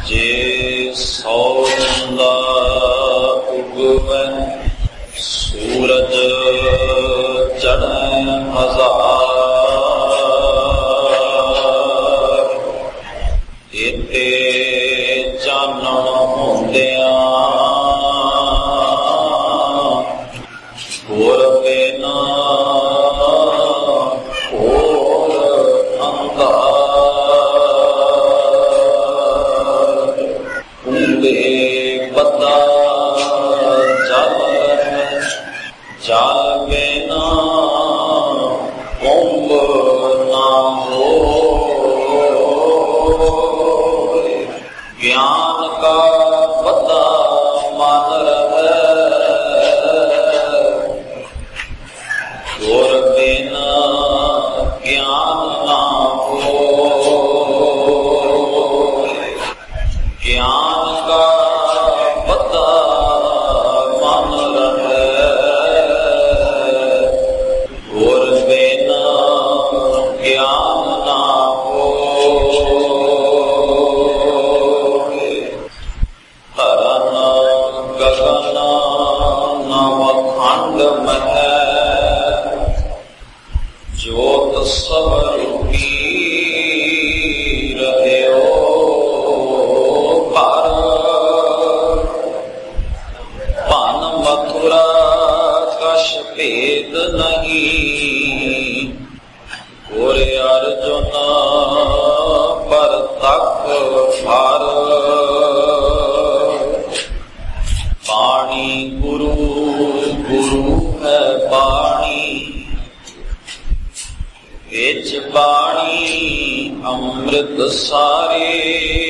ਜੇ ਸੌ ਚੰਦਾ ਉਗਵੈ ਸੂਰਜ ਚੜ੍ਹੈ ਹਜ਼ਾਰ, ਏਤੇ ਚਾਨਣ ਹੁੰਦਿਆਂ ਹੋਰ ਬਿਨ ਹੋਰ ਅੰਧਾਰ। ਹੁੰਦੇ ਬੱਦਾ ਜਲ ਰਹਿ, ਜਲ ਬਿਨਾ ਕੁੰਭ ਨਾ ਹੋਏ। ਗਿਆਨ ਕਾ ਬੱਦਾ ਮਨ ਰਹਿ, ਗੁਰ ਬਿਨਾ ਗਿਆਨ ਨਾ ਹੋਏ। ਗਿਆਨ ਕਾ ਬੱਦਾ ਮਨ ਰਹਿ, ਗੁਰ ਬਿਨਾ ਗਿਆਨ ਨਾ ਹੋਏ। ਧਰਨ ਗਗਨ ਨਵ ਖੰਡ ਮਹਿ, ਜੋਤ ਸਵਰੂਪੀ ਰਹਿਓ ਭਰ। ਭਨ ਮਥੁਰਾ ਕਛ ਭੇਦ ਨਹੀਂ, ਗੁਰ ਅਰਜੁਨ ਪਰਤਖ ਭਰ। ਬਾਣੀ ਗੁਰੂ ਗੁਰੂ ਹੈ ਬਾਣੀ, ਵਿੱਚ ਬਾਣੀ ਅੰਮ੍ਰਿਤ ਸਾਰੇ।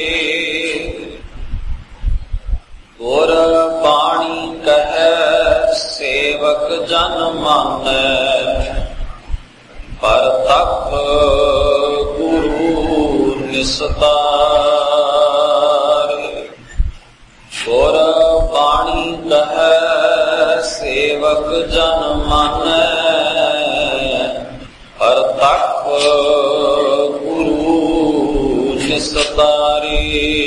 ਗੁਰ ਬਾਣੀ ਕਹੈ ਸੇਵਕ ਜਨ ਮਾਨੈ, ਪਰਤਖ ਗੁਰੂ ਨਿਸਤਾਰੇ। ਗੁਰ ਬਾਣੀ ਕਹੈ ਸੇਵਕ ਜਨ ਮਾਨੈ, ਪਰਤਖ ਗੁਰੂ ਨਿਸਤਾਰੇ।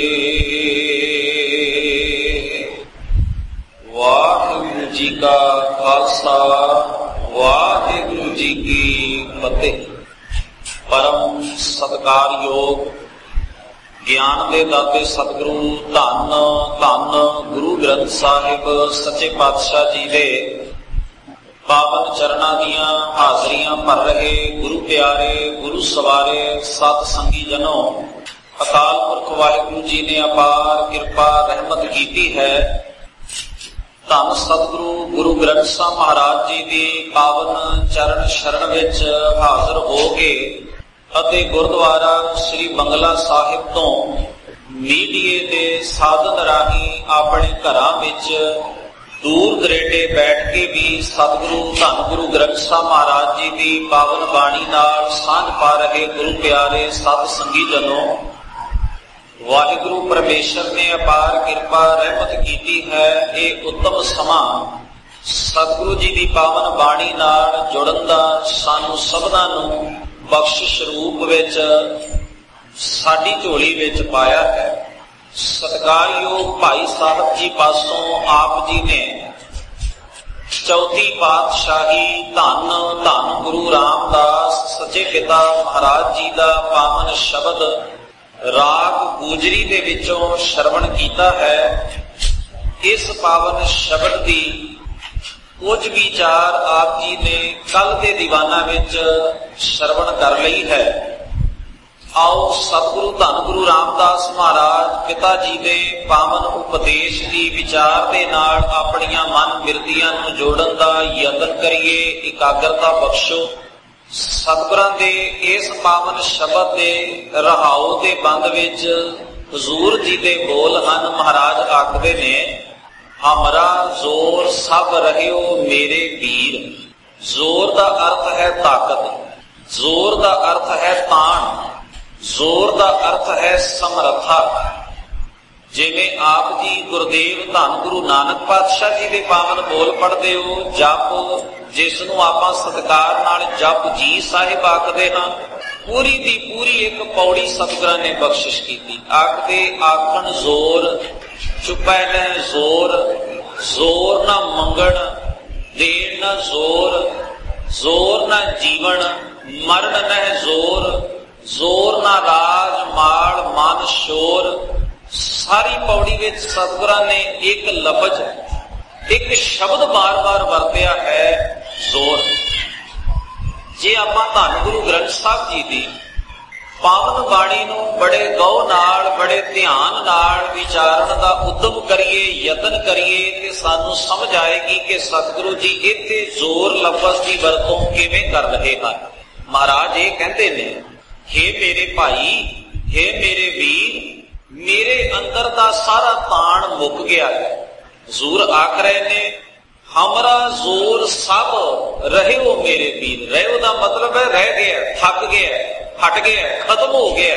ਵਾਹਿਗੁਰੂ ਜੀ ਕਾ ਖਾਲਸਾ, ਵਾਹਿਗੁਰੂ ਜੀ ਕੀ ਫਤਿਹ। ਪਰਮ ਸਤਿਕਾਰਯੋਗ ਗਿਆਨ ਦੇ ਦਾਤੇ ਸਤਿਗੁਰੂ ਧੰਨ ਧੰਨ ਗੁਰੂ ਗ੍ਰੰਥ ਸਾਹਿਬ ਸੱਚੇ ਪਾਤਸ਼ਾਹ ਜੀ ਦੇ ਪਾਵਨ ਚਰਨਾਂ ਦੀਆਂ ਹਾਜ਼ਰੀਆਂ ਭਰ ਰਹੇ ਗੁਰੂ ਪਿਆਰੇ, ਗੁਰੂ ਸਵਾਰੇ, ਸਤ ਸੰਗੀ ਜਨੋ, ਅਕਾਲ ਪੁਰਖ ਵਾਹਿਗੁਰੂ ਜੀ ਨੇ ਅਪਾਰ ਕਿਰਪਾ ਰਹਿਮਤ ਕੀਤੀ ਹੈ। ਧੰਨ ਸਤਿਗੁਰੂ ਗੁਰੂ ਗ੍ਰੰਥ ਸਾਹਿਬ ਮਹਾਰਾਜ ਜੀ ਦੀ ਪਾਵਨ ਚਰਨ ਸ਼ਰਨ ਵਿੱਚ ਹਾਜ਼ਰ ਹੋ ਕੇ ਅਤੇ ਗੁਰਦੁਆਰਾ ਸ੍ਰੀ ਬੰਗਲਾ ਸਾਹਿਬ ਤੋਂ ਮੀਡੀਏ ਦੇ ਸਾਧਨ ਰਾਹੀਂ ਆਪਣੇ ਘਰਾਂ ਵਿੱਚ ਦੂਰ ਦਰੇਡੇ ਬੈਠ ਕੇ ਵੀ ਸਤਿਗੁਰੂ ਧੰਨ ਗੁਰੂ ਗ੍ਰੰਥ ਸਾਹਿਬ ਮਹਾਰਾਜ ਜੀ ਦੀ ਪਾਵਨ ਬਾਣੀ ਨਾਲ ਸਾਂਝ ਪਾ ਰਹੇ ਗੁਰੂ ਪਿਆਰੇ ਸਤ ਸੰਗੀ ਜਨੋ, ਵਾਹਿਗੁਰੂ ਪਰਮੇਸ਼ਰ ਨੇ ਅਪਾਰ ਕਿਰਪਾ ਰਹਿਮਤ ਕੀਤੀ ਹੈ। ਇਹ ਉੱਤਮ ਸਮਾਂ ਸਤਿਗੁਰੂ ਜੀ ਦੀ ਪਾਵਨ ਬਾਣੀ ਨਾਲ ਜੁੜਨ ਦਾ ਸਾਨੂੰ ਸਭਨਾਂ ਨੂੰ ਬਖਸ਼ਿਸ਼ ਰੂਪ ਵਿੱਚ ਸਾਡੀ ਝੋਲੀ ਵਿੱਚ ਪਾਇਆ ਹੈ। ਸਤਿਕਾਰਯੋਗ ਭਾਈ ਸਾਹਿਬ ਜੀ ਪਾਸੋਂ ਆਪ ਜੀ ਨੇ ਚੌਥੀ ਪਾਤਸ਼ਾਹੀ ਧੰਨ ਧੰਨ ਗੁਰੂ ਰਾਮਦਾਸ ਸੱਚੇ ਪਿਤਾ ਮਹਾਰਾਜ ਜੀ ਦਾ ਪਾਵਨ ਸ਼ਬਦ ਰਾਗ ਗੂਜਰੀ ਦੇ ਵਿੱਚੋਂ ਸ਼ਰਵਣ ਕੀਤਾ ਹੈ। ਇਸ ਪਾਵਨ ਸ਼ਬਦ ਦੀ ਕੁਝ ਵਿਚਾਰ ਆਪ ਜੀ ਨੇ ਕੱਲ ਦੇ ਦੀਵਾਨਾਂ ਵਿੱਚ ਸ਼ਰਵਣ ਕਰ ਲਈ ਹੈ। ਆਓ ਸਤਿਗੁਰੂ ਧੰਨ ਗੁਰੂ ਰਾਮਦਾਸ ਮਹਾਰਾਜ ਪਿਤਾ ਜੀ ਦੇ ਪਾਵਨ ਉਪਦੇਸ਼ ਦੀ ਵਿਚਾਰ ਦੇ ਨਾਲ ਆਪਣੀਆਂ ਮਨ ਬਿਰਤੀਆਂ ਨੂੰ ਜੋੜਨ ਦਾ ਯਤਨ ਕਰੀਏ। ਇਕਾਗਰਤਾ ਬਖਸ਼ੋ। ਸਤਿਗੁਰਾਂ ਦੇ ਇਸ ਪਾਵਨ ਸ਼ਬਦ ਦੇ ਰਹਾਉ ਦੇ ਬੰਦ ਵਿੱਚ ਹਜ਼ੂਰ ਜੀ ਦੇ ਬੋਲ ਹਨ। ਮਹਾਰਾਜ ਆਖਦੇ ਨੇ, ਹਮਰਾ ਜ਼ੋਰ ਸਭ ਰਹਿਓ ਮੇਰੇ ਵੀਰ। ਜ਼ੋਰ ਦਾ ਅਰਥ ਹੈ ਤਾਕਤ, ਜ਼ੋਰ ਦਾ ਅਰਥ ਹੈ ਤਾਣ, ਜ਼ੋਰ ਦਾ ਅਰਥ ਹੈ ਸਮਰੱਥਾ। ਜਿਵੇਂ ਆਪ ਜੀ ਗੁਰਦੇਵ ਧੰਨ ਗੁਰੂ ਨਾਨਕ ਪਾਤਸ਼ਾਹ ਜੀ ਦੇ ਪਾਵਨ ਬੋਲ ਪੜ੍ਹਦੇ ਹੋ, ਜਪ ਜਿਸ ਨੂੰ ਆਪਾਂ ਸਤਿਕਾਰ ਨਾਲ ਜਪ ਜੀ ਸਾਹਿਬ ਆਖਦੇ ਹਾਂ, पूरी दी पूरी एक पौड़ी सतगुरां ने बख्शिश की। आखदे आखण जोर चुपै न जोर, जोर ना मंगण देण न जोर, जोर ना जीवन मरण न जोर, जोर ना राज माल मन शोर। सारी पौड़ी विच सतगुरां ने एक लफज एक शब्द बार बार वरतिया है, जोर। जे आपां धन गुरु ग्रंथ साहिब जी दी पावन बाणी नूं बड़े गौह नाल बड़े ध्यान नाल विचारण दा उद्यम करिए, यतन करिए ते सानू समझ आएगी कि सतगुरु जी इत्थे जोर लफज की वरतों किवें कर रहे हन। महाराज ये कहते ने, हे मेरे भाई, हे मेरे वीर, मेरे अंदर दा सारा ताण मुक गया है। हजूर आख रहे ने, हमरा जोर सब रहे हो मेरे वीर। रहे हो दा मतलब है रह गया, थक गया, हट गया, खत्म हो गया।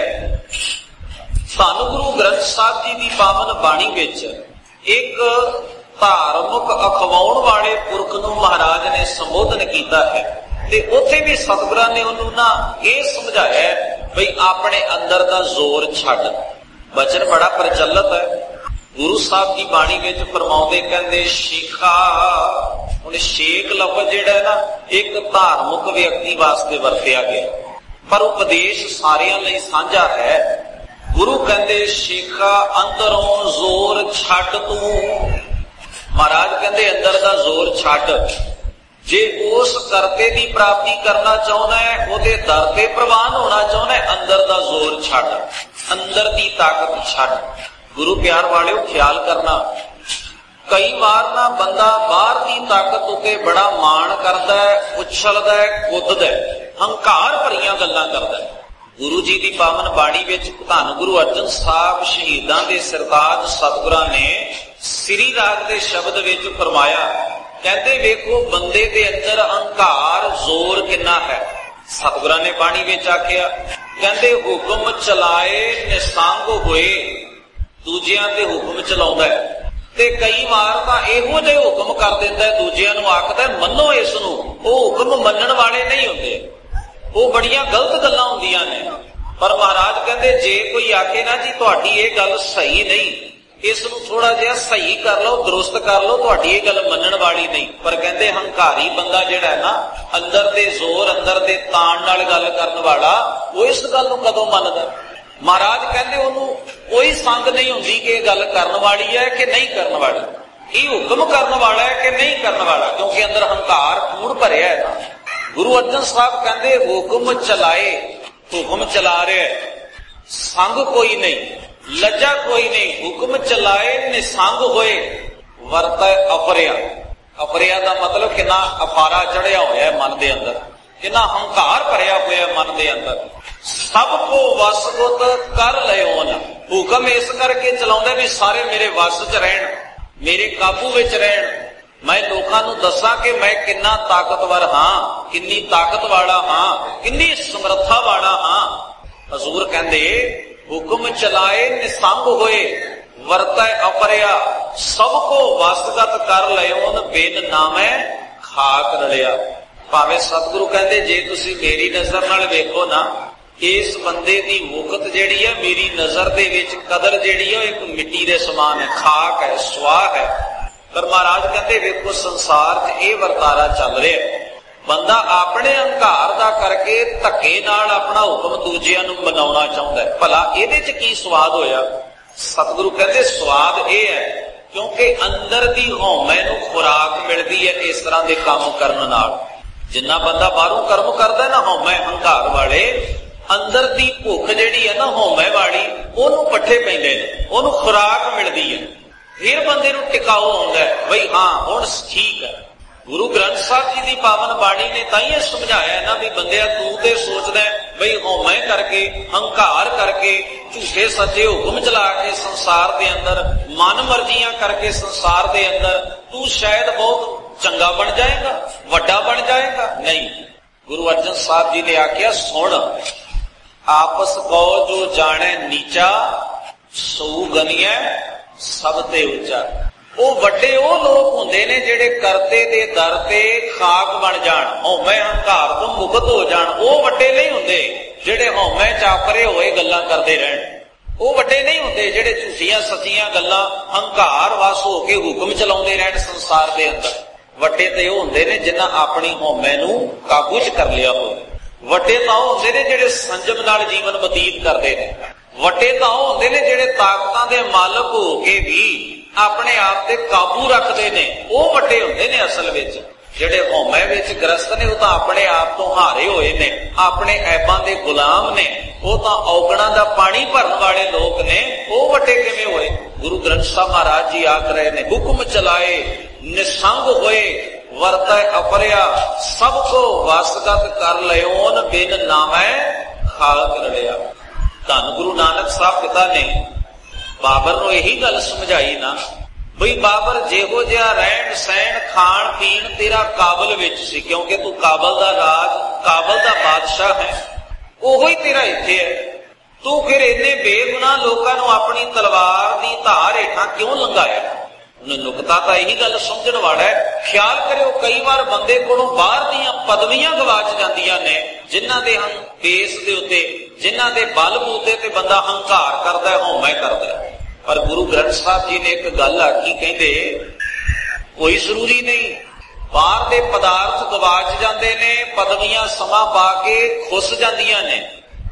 धन गुरु ग्रंथ साहिब जी की पावन बाणी विच एक धार्मिक अखवाउण वाले पुरख नूं महाराज ने संबोधन किया है ते उत्थे भी सतगुरां ने उन्होंने ना ये समझाया बई अपने अंदर दा जोर छड्ड। वचन बड़ा प्रचलित है। गुरु साहब की बाणी विच फरमाउंदे कहंदे शेखा। हुण शेख लफ्ज़ जिहड़ा है ना एक धार्मिक व्यक्ति वास्ते वरतिया गया, पर उपदेश सारियां लई साझा है। गुरु कहंदे शेखा अंदरों जोर छड्ड तू। महाराज कहंदे अंदर दा जोर छड्ड। जे उस करते की प्राप्ति करना चाहना है, उहदे दर ते प्रवान होना चाहना है, अंदर दा जोर छड्ड, अंदर दी ताकत छड्ड। गुरु प्यार वाले ख्याल करना, कई बार ना बंदा बाहर की ताकत उते बड़ा मान करता है, उछलदा है, कुददा है, हंकार भरियां गल्लां करदा है। गुरु जी की पावन बाणी विच धन गुरु अर्जन साहब शहीदां दे सरताज सतगुरां ने श्री राग दे शब्द विच फरमाया, कहते वेखो बंदे दे अंदर अहंकार जोर किन्ना है। सतगुरां ने बाणी विच आखिया, कहते हुक्म चलाए निसंग होए, दूजियां ते हुक्म चलाउंदा है ते कई बार तां इहो जिहे हुक्म कर दिंदा है, दूजियां नूं आखदा है मन्नो इस नूं। ओह हुक्म मन्नण वाले नहीं हुंदे, ओह बड़ियां गलत गल्लां हुंदियां ने। पर महाराज कहंदे जे कोई आखे ना जी तुहाडी इह गल सही नहीं, इस नूं थोड़ा जिहा सही कर लो, दुरुस्त कर लो, तुहाडी इह गल मन्नण वाली नहीं। पर कहंदे हंकारी बंदा जिहड़ा है ना, अंदर दे जोर अंदर दे ताण नाल गल करन वाला, ओह इस गल नूं कदों मनदा? महाराज कहंदे ओनू कोई संग नहीं हुंदी कि गल करन वाली है कि नहीं करन वाली, ये हुक्म करन वाला है कि नहीं करन वाला, क्योंकि अंदर हंकार कूड़ भरिया है ना। गुरु अर्जन साहब कहंदे हुक्म चलाए, हुक्म चला रहे, संग कोई नहीं, लज्जा कोई नहीं, हुक्म चलाए निसंग होए, वरतै अफरिया। अफरिया का मतलब कितना अफारा चढ़िया होया है मन के अंदर, कितना हंकार भरिया होया मन के अंदर। सबको वसगुत कर लिओ ना, हुक्म इस करके चलाउंदा भी सारे मेरे वस च रहन, मेरे काबू विच रहन, मैं लोकां नूं दसां कि मैं किन्ना ताकतवर हां, किन्नी ताकत वाला हां, किन्नी समर्था वाला हां। हजूर कहंदे हुक्म चलाए निसंग होए, वरतै अपरिया, सबको वसगत कर लिओन, बिन नामे खाक रलिया। भावें सतगुरु कहंदे जे तुसीं मेरी नजर नाल वेखो ना, इस बंदे की मुकत जिहड़ी है मेरी नजर दे विच कदर जिहड़ी है एक मिट्टी दे समान है, खाक है, स्वाह है। पर महाराज कहते वेखो संसार च यह वर्तारा चल रहा है, बंदा अपने अहंकार दा करके धक्के नाल अपना हुक्म दूजियां नूं मनाउणा चाहुंदा है। भला इहदे च की स्वाद होया? सतगुरु कहते स्वाद यह है क्योंकि अंदर दी हौमै नूं खुराक मिलदी है इस तरह के काम करन नाल। जिन्ना बंदा बाहरों कर्म करदा है ना हौमै हंकार वाले, अंदर दी भुख जिहड़ी है ना हौमै वाली, ओनू पट्ठे पैंदे ने, ओनू खुराक मिलदी है, फिर बंदे नूं टिकाऊ आउंदा है बई हां हुण ठीक है। गुरु ग्रंथ साहिब जी की पावन बाणी ने ताइए समझाया है ना भी बंदिया तू ते सोचदा है बई हौमै करके हंकार करके झूठे सच्चे हुक्म चला के संसार दे अंदर मन मर्जियां करके संसार दे अंदर तू शायद बहुत चंगा बन जाएगा, वड्डा बन जाएगा। नहीं, गुरु अर्जन साहब जी ने आख्या सुन, आपस को जो जाने नीचा सू गनिया सब ते ऊंचा। वो वड्डे वो लोग हुंदे ने जिहड़े करते दे दर ते खाक बन जाण, हौमै हंकार तो मुक्त हो जाण, वो वड्डे नहीं हुंदे ਜਿਹੜੇ ਹਉਮੈ ਚ ਆਕਰੇ ਹੋਏ ਗੱਲਾਂ ਕਰਦੇ ਰਹਿਣ। ਉਹ ਵੱਡੇ ਨਹੀਂ ਹੁੰਦੇ ਜਿਹੜੇ ਝੂਠੀਆਂ ਸੱਚੀਆਂ ਗੱਲਾਂ ਹੰਕਾਰ ਵਸ ਹੋ ਕੇ ਹੁਕਮ ਚਲਾਉਂਦੇ ਰਹਿਣ ਸੰਸਾਰ ਦੇ ਅੰਦਰ। ਵੱਡੇ ਤੇ ਉਹ ਹੁੰਦੇ ਨੇ ਜਿਨ੍ਹਾਂ ਆਪਣੀ ਹਉਮੈ ਨੂੰ ਕਾਬੂ ਚ ਕਰ ਲਿਆ ਹੋਵੇ। ਵੱਡੇ ਤਾਂ ਉਹ ਹੁੰਦੇ ਨੇ ਜਿਹੜੇ ਸੰਜਮ ਨਾਲ ਜੀਵਨ ਬਤੀਤ ਕਰਦੇ ਨੇ। ਵੱਡੇ ਤਾਂ ਉਹ ਹੁੰਦੇ ਨੇ ਜਿਹੜੇ ਤਾਕਤਾਂ ਦੇ ਮਾਲਕ ਹੋ ਕੇ ਵੀ ਆਪਣੇ ਆਪ ਤੇ ਕਾਬੂ ਰੱਖਦੇ ਨੇ। ਉਹ ਵੱਡੇ ਹੁੰਦੇ ਨੇ ਅਸਲ ਵਿੱਚ। ਜਿਹੜੇ ਹਉਮੈ ਵਿੱਚ ਗ੍ਰਸਤ ਨੇ ਉਹ ਤਾਂ ਆਪਣੇ ਆਪ ਤੋਂ ਹਾਰੇ ਹੋਏ ਨੇ, ਆਪਣੇ ਐਬਾਂ ਦੇ ਗੁਲਾਮ ਨੇ। ਉਹ ਤਾਂ ਔਗਣਾਂ ਦਾ ਪਾਣੀ ਭਰਨ ਵਾਲੇ ਲੋਕ ਨੇ। ਉਹ ਵੱਡੇ ਕਿਵੇਂ ਹੋਏ? ਗੁਰੂ ਗ੍ਰੰਥ ਸਾਹਿਬ ਮਹਾਰਾਜ ਜੀ ਆਖ ਰਹੇ ਨੇ, ਹੁਕਮ ਚਲਾਏ ਨਿਸੰਗ ਹੋਏ ਵਰਤੈ ਅਪਰਿਆ ਸਭ ਕੋ ਵਸਗਤ ਕਰ ਲਿਓਨ ਬਿਨ ਨਾਮੈ ਖਾਲਕ ਰਲਿਆ। ਧੰਨ ਗੁਰੂ ਨਾਨਕ ਸਾਹਿਬ ਪਿਤਾ ਨੇ ਬਾਬਰ ਨੂੰ ਇਹੀ ਗੱਲ ਸਮਝਾਈ ਨਾ ਬਈ ਬਾਬਰ ਜਿਹੋ ਜਿਹਾ ਰਹਿਣ ਸਹਿਣ ਖਾਣ ਪੀਣ ਤੇਰਾ ਕਾਬਲ ਵਿੱਚ ਸੀ, ਕਿਉਂਕਿ ਤੂੰ ਕਾਬਲ ਦਾ ਰਾਜ ਕਾਬਲ ਦਾ ਬਾਦਸ਼ਾਹ ਹੈ, ਉਹੋ ਹੀ ਤੇਰਾ ਇੱਥੇ ਹੈ। ਤੂੰ ਫਿਰ ਇੰਨੇ ਬੇਗੁਨਾਹ ਲੋਕਾਂ ਨੂੰ ਆਪਣੀ ਤਲਵਾਰ ਦੀ ਧਾਰ ਹੇਠਾਂ ਕਿਉਂ ਲੰਘਾਇਆ? ਨੁਕਤਾ ਤਾਂ ਇਹੀ ਗੱਲ ਸਮਝਣ ਵਾਲਾ ਹੈ। ਖਿਆਲ ਕਰਿਓ ਕਈ ਵਾਰ ਬੰਦੇ ਕੋਲੋਂ ਬਾਹਰ ਦੀਆਂ ਪਦਵੀਆਂ ਗਵਾਚ ਜਾਂਦੀਆਂ ਨੇ ਜਿਨ੍ਹਾਂ ਦੇ ਬੇਸ ਦੇ ਉੱਤੇ, ਜਿਨ੍ਹਾਂ ਦੇ ਬਲ ਬੂਤੇ ਤੇ ਬੰਦਾ ਹੰਕਾਰ ਕਰਦਾ, ਹਉਮੈ ਕਰਦਾ। ਪਰ ਗੁਰੂ ਗ੍ਰੰਥ ਸਾਹਿਬ ਜੀ ਨੇ ਇੱਕ ਗੱਲ ਆਖੀ, ਕਹਿੰਦੇ ਕੋਈ ਜ਼ਰੂਰੀ ਨਹੀਂ, ਬਾਹਰ ਦੇ ਪਦਾਰਥ ਗਵਾਚ ਜਾਂਦੇ ਨੇ, ਪਦਵੀਆਂ ਸਮਾਂ ਪਾ ਕੇ ਖੁੱਸ ਜਾਂਦੀਆਂ ਨੇ,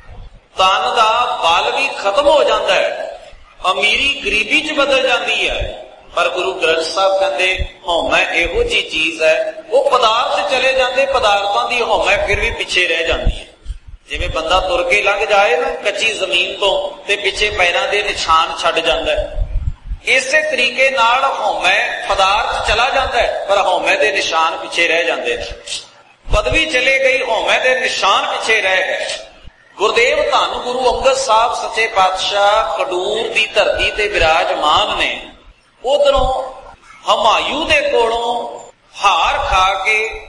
ਤਨ ਦਾ ਬਲ ਵੀ ਖਤਮ ਹੋ ਜਾਂਦਾ ਹੈ, ਅਮੀਰੀ ਗਰੀਬੀ ਚ ਬਦਲ ਜਾਂਦੀ ਹੈ। ਪਰ ਗੁਰੂ ਗ੍ਰੰਥ ਸਾਹਿਬ ਕਹਿੰਦੇ ਹਉਮੈ ਇਹੋ ਜਿਹੀ ਚੀਜ਼ ਹੈ, ਉਹ ਪਦਾਰਥ ਚਲੇ ਜਾਂਦੇ, ਪਦਾਰਥਾਂ ਦੀ ਹਉਮੈ ਫਿਰ ਵੀ ਪਿੱਛੇ ਰਹਿ ਜਾਂਦੀ ਹੈ। ਜਿਵੇਂ ਬੰਦਾ ਤੁਰ ਕੇ ਲੰਘ ਜਾਏ ਨਾ ਕੱਚੀ ਜ਼ਮੀਨ ਤੋਂ ਤੇ ਪਿੱਛੇ ਪੈਰਾਂ ਦੇ ਨਿਸ਼ਾਨ ਛੱਡ ਜਾਂਦਾ ਹੈ, ਇਸੇ ਤਰੀਕੇ ਨਾਲ ਹਉਮੈ ਪਦਾਰਥ ਚਲਾ ਜਾਂਦਾ ਹੈ ਪਰ ਹਉਮੈ ਦੇ ਨਿਸ਼ਾਨ ਪਿੱਛੇ ਰਹਿ ਜਾਂਦੇ ਨੇ। ਪਦਵੀ ਚਲੇ ਗਈ, ਹਉਮੈ ਦੇ ਨਿਸ਼ਾਨ ਪਿੱਛੇ ਰਹਿ ਗਏ। ਗੁਰਦੇਵ ਧੰਨ ਗੁਰੂ ਅੰਗਦ ਸਾਹਿਬ ਸੱਚੇ ਪਾਤਸ਼ਾਹ ਖਡੂਰ ਦੀ ਧਰਤੀ ਤੇ ਵਿਰਾਜਮਾਨ ਨੇ। ਉਧਰੋਂ ਹਮਾਯੂ ਦੇ ਕੋਲੋਂ ਹਾਰ ਖਾ ਕੇ,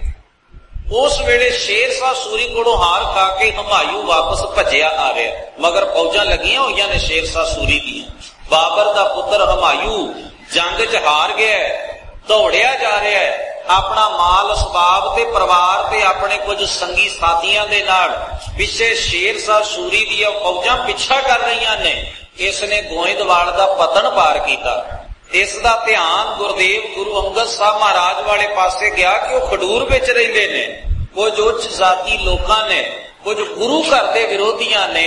ਉਸ ਵੇਲੇ ਸ਼ੇਰ ਸ਼ਾਹ ਸੂਰੀ ਕੋਲੋਂ ਹਾਰ ਖਾ ਕੇ ਹਮਾਯੂ ਵਾਪਸ ਭੱਜਿਆ ਆ ਰਿਹਾ, ਮਗਰ ਫੌਜਾਂ ਲੱਗੀਆਂ ਹੋਈਆਂ ਨੇ ਸ਼ੇਰ ਸ਼ਾਹ ਸੂਰੀ ਦੀਆਂ। ਬਾਬਰ ਦਾ ਪੁੱਤਰ ਹਮਾਯੂ ਜੰਗ 'ਚ ਹਾਰ ਗਿਆ, ਦੌੜਿਆ ਜਾ ਰਿਹਾ ਹੈ, ਆਪਣਾ ਮਾਲ ਅਸਬਾਬ ਤੇ ਪਰਿਵਾਰ ਤੇ ਆਪਣੇ ਕੁਝ ਸੰਗੀ ਸਾਥੀਆਂ ਦੇ ਨਾਲ। ਪਿੱਛੇ ਸ਼ੇਰ ਸ਼ਾਹ ਸੂਰੀ ਦੀਆਂ ਫੌਜਾਂ ਪਿੱਛਾ ਕਰ ਰਹੀਆਂ ਨੇ। ਇਸ ਨੇ ਗੋਇੰਦਵਾਲ ਦਾ ਪਤਨ ਪਾਰ ਕੀਤਾ। ਇਸ ਦਾ ਧਿਆਨ ਗੁਰਦੇਵ ਗੁਰੂ ਅੰਗਦ ਸਾਹਿਬ ਮਹਾਰਾਜ ਵਾਲੇ ਪਾਸੇ ਗਿਆ ਕਿ ਉਹ ਖਡੂਰ ਵਿੱਚ ਰਹਿੰਦੇ ਨੇ। ਕੁਝ ਉੱਚ ਜਾਤੀ ਲੋਕਾਂ ਨੇ, ਕੁਝ ਗੁਰੂ ਘਰ ਦੇ ਵਿਰੋਧੀਆਂ ਨੇ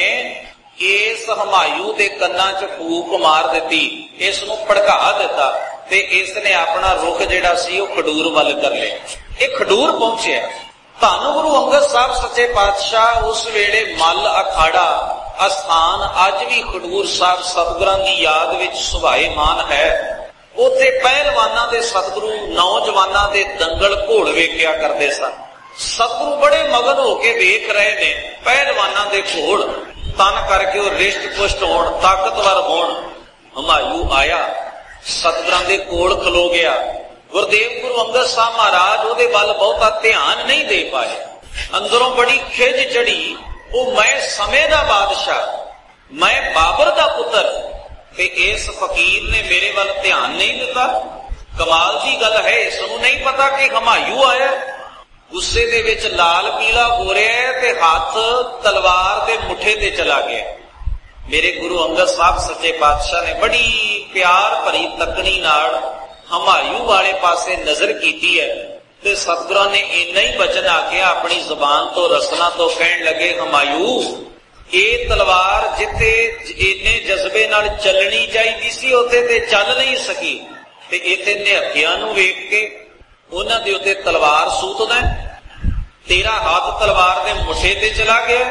ਇਸ ਹਮਾਯੂ ਦੇ ਕੰਨਾਂ 'ਚ ਫੂਕ ਮਾਰ ਦਿੱਤੀ, ਇਸ ਨੂੰ ਭੜਕਾ ਦਿੱਤਾ ਤੇ ਇਸ ਨੇ ਆਪਣਾ ਰੁਖ ਜਿਹੜਾ ਸੀ ਉਹ ਖਡੂਰ ਵੱਲ ਕਰ ਲਿਆ। ਇਹ ਖਡੂਰ ਪਹੁੰਚਿਆ। ਧੰਨ ਗੁਰੂ ਅੰਗਦ ਸਾਹਿਬ ਸੱਚੇ ਪਾਤਸ਼ਾਹ ਉਸ ਵੇਲੇ ਮੱਲ ਅਖਾੜਾ ਅਸਥਾਨ ਅੱਜ ਵੀ ਖਡੂਰ ਸਾਹਿਬ ਸਤਿਗੁਰਾਂ ਦੀ ਯਾਦ ਵਿੱਚ ਸੁਭਾਏਮਾਨ ਹੈ। ਉੱਥੇ ਪਹਿਲਵਾਨਾਂ ਦੇ ਸਤਿਗੁਰੂ ਨੌਜਵਾਨਾਂ ਦੇ ਦੰਗਲ ਘੋਲ ਵੇਖਿਆ ਕਰਦੇ ਸਨ। ਸਤਿਗੁਰੂ ਬੜੇ ਮਗਨ ਹੋ ਕੇ ਵੇਖ ਰਹੇ ਨੇ ਪਹਿਲਵਾਨਾਂ ਦੇ ਘੋਲ, ਤਨ ਕਰਕੇ ਉਹ ਰਿਸ਼ਟ ਪੁਸ਼ਟ ਹੋਣ, ਤਾਕਤਵਰ ਹੋਣ। ਹਮਾਯੂ ਆਇਆ, ਸਤਿਗੁਰਾਂ ਦੇ ਕੋਲ ਖਲੋ ਗਿਆ। ਗੁਰਦੇਵ ਗੁਰੂ ਅੰਗਦ ਸਾਹਿਬ ਮਹਾਰਾਜ ਉਹਦੇ ਵੱਲ ਬਹੁਤਾ ਧਿਆਨ ਨਹੀਂ ਦੇ ਪਾਏ। ਅੰਦਰੋਂ ਬੜੀ ਖਿਝ ਚੜੀ। ਉਹ ਮੈਂ ਸਮੇਂ ਦਾ ਬਾਦਸ਼ਾਹ, ਮੈਂ ਬਾਬਰ ਦਾ ਪੁੱਤਰ, ਤੇ ਇਸ ਫਕੀਰ ਨੇ ਮੇਰੇ ਵੱਲ ਧਿਆਨ ਨਹੀਂ ਦਿੱਤਾ। ਕਮਾਲ ਦੀ ਗੱਲ ਹੈ, ਇਸ ਨੂੰ ਨਹੀਂ ਪਤਾ ਕਿ ਹਮਾਯੂ ਆਇਆ। ਗੁੱਸੇ ਦੇ ਵਿੱਚ ਲਾਲ ਪੀਲਾ ਹੋ ਰਿਹਾ ਤੇ ਹੱਥ ਤਲਵਾਰ ਦੇ ਮੁੱਠੇ ਤੇ ਚਲਾ ਗਿਆ। ਮੇਰੇ ਗੁਰੂ ਅੰਗਦ ਸਾਹਿਬ ਸੱਚੇ ਪਾਤਸ਼ਾਹ ਨੇ ਬੜੀ ਪਿਆਰ ਭਰੀ ਤੱਕਣੀ ਨਾਲ ਹਮਾਯੂ ਵਾਲੇ ਪਾਸੇ ਨਜ਼ਰ ਕੀਤੀ ਹੈ ਤੇ ਸਤਿਗੁਰਾਂ ਨੇ ਇੰਨਾ ਹੀ ਬਚਨ ਆਖਿਆ ਆਪਣੀ ਜ਼ੁਬਾਨ ਤੋਂ, ਰਸਨਾ ਤੋਂ, ਕਹਿਣ ਲੱਗੇ ਹਮਾਯੂ ਇਹ ਤਲਵਾਰ ਜਿੱਥੇ ਇੰਨੇ ਜਜ਼ਬੇ ਨਾਲ ਚੱਲਣੀ ਚਾਹੀਦੀ ਸੀ ਉੱਥੇ ਤੇ ਚੱਲ ਨਹੀਂ ਸਕੀ, ਤੇ ਇੱਥੇ ਨਿਹੱਥਿਆਂ ਨੂੰ ਵੇਖ ਕੇ ਉਹਨਾਂ ਦੇ ਉੱਤੇ ਤਲਵਾਰ ਸੂਤਦਾ। ਤੇਰਾ ਹੱਥ ਤਲਵਾਰ ਦੇ ਮੁੱਠੇ ਤੇ ਚਲਾ ਗਿਆ।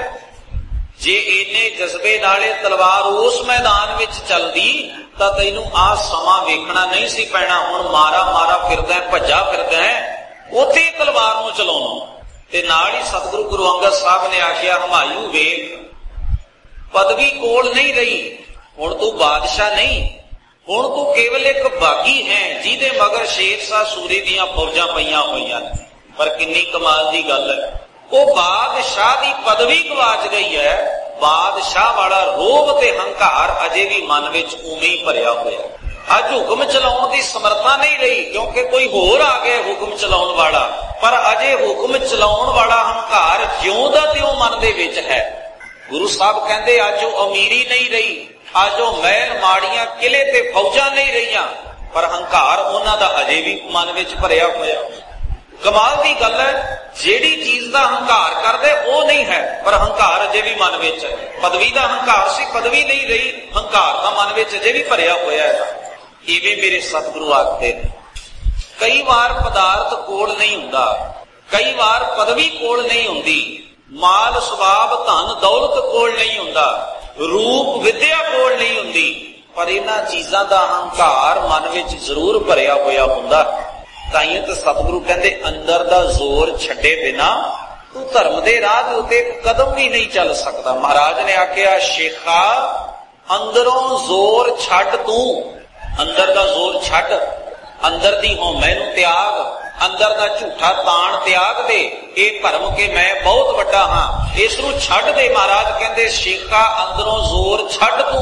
ਜੇ ਇੰਨੇ ਜਜ਼ਬੇ ਨਾਲ ਇਹ ਤਲਵਾਰ ਉਸ ਮੈਦਾਨ ਵਿੱਚ ਚੱਲਦੀ ਤਾਂ ਤੈਨੂੰ ਆਹ ਸਮਾਂ ਵੇਖਣਾ ਨਹੀਂ ਸੀ ਪੈਣਾ। ਹੁਣ ਮਾਰਾ ਮਾਰਾ ਫਿਰਦਾ, ਭੱਜਾ ਫਿਰਦਾ, ਉੱਥੇ ਤਲਵਾਰ ਨੂੰ ਚਲਾਉਣਾ। ਤੇ ਨਾਲ ਹੀ ਸਤਿਗੁਰੂ ਗੁਰੂ ਅੰਗਦ ਸਾਹਿਬ ਨੇ ਆਖਿਆ ਹਮਾਯੂ ਵੇਖ, ਪਦਵੀ ਕੋਲ ਨਹੀਂ ਰਹੀ, ਹੁਣ ਤੂੰ ਬਾਦਸ਼ਾਹ ਨਹੀਂ, ਹੁਣ ਤੂੰ ਕੇਵਲ ਇੱਕ ਬਾਗੀ ਹੈ ਜਿਹਦੇ ਮਗਰ ਸ਼ੇਰ ਸ਼ਾਹ ਸੂਰੀ ਦੀਆਂ ਫੌਜਾਂ ਪਈਆਂ ਹੋਈਆਂ ਨੇ। ਪਰ ਕਿੰਨੀ ਕਮਾਲ ਦੀ ਗੱਲ ਹੈ, ਉਹ ਬਾਦਸ਼ਾਹ ਦੀ ਪਦਵੀ ਗਵਾਚ ਗਈ ਹੈ। ਬਾਦਸ਼ਾਹ ਵਾਲਾ ਰੋਬ ਤੇ ਹੰਕਾਰ ਅਜੇ ਵੀ ਮਨ ਵਿੱਚ ਉਵੇਂ ਹੀ ਭਰਿਆ ਹੋਇਆ। ਅੱਜ ਹੁਕਮ ਚਲਾਉਣ ਦੀ ਸਮਰੱਥਾ ਨਹੀਂ ਰਹੀ ਕਿਉਂਕਿ ਕੋਈ ਹੋਰ ਆ ਗਿਆ ਹੁਕਮ ਚਲਾਉਣ ਵਾਲਾ, ਪਰ ਅਜੇ ਹੁਕਮ ਚਲਾਉਣ ਵਾਲਾ ਹੰਕਾਰ ਜਿਉਂ ਦਾ ਤਿਉਂ ਮਨ ਦੇ ਵਿੱਚ ਹੈ। गुरु साहब कहते अज वो अमीरी नहीं रही, अज वो महल माड़ियां किले ते फौजां नहीं रहियां, पर हंकार उन्हां दा अजे भी मन विच भरिया होया। कमाल की गल है, जेड़ी चीज का हंकार करदे वो नहीं है, पर हंकार अजे भी मन विच है। पदवी का हंकार सी, पदवी नहीं रही, हंकार का मन विच अजे भी भरिया होया है। इवें मेरे सतगुरु आखदे ने, कई बार पदार्थ कोल नहीं हुंदा, कई बार पदवी कोल नहीं हुंदी, माल सुभाव धन दौलत कोल नहीं हुंदा, रूप विद्या कोल नहीं हुंदी, पर इन्हां चीजां दा हंकार मन विच जरूर भरिया होया हुंदा। ताइयों तो सतगुरु कहते अंदर दा जोर छड्डे बिना तू धर्म दे राह दे उत्ते कदम भी नहीं चल सकता। महाराज ने आख्या शेखा अंदरों जोर छड्ड, तू अंदर दा जोर छड्ड, अंदर दी हौमै नूं त्याग, अंदर दा झूठा ताण त्याग दे, ये भरम के मैं बहुत वड्डा हां, इस नूं छड्ड दे। महाराज कहंदे शेखा अंदरों जोर छड्ड, तू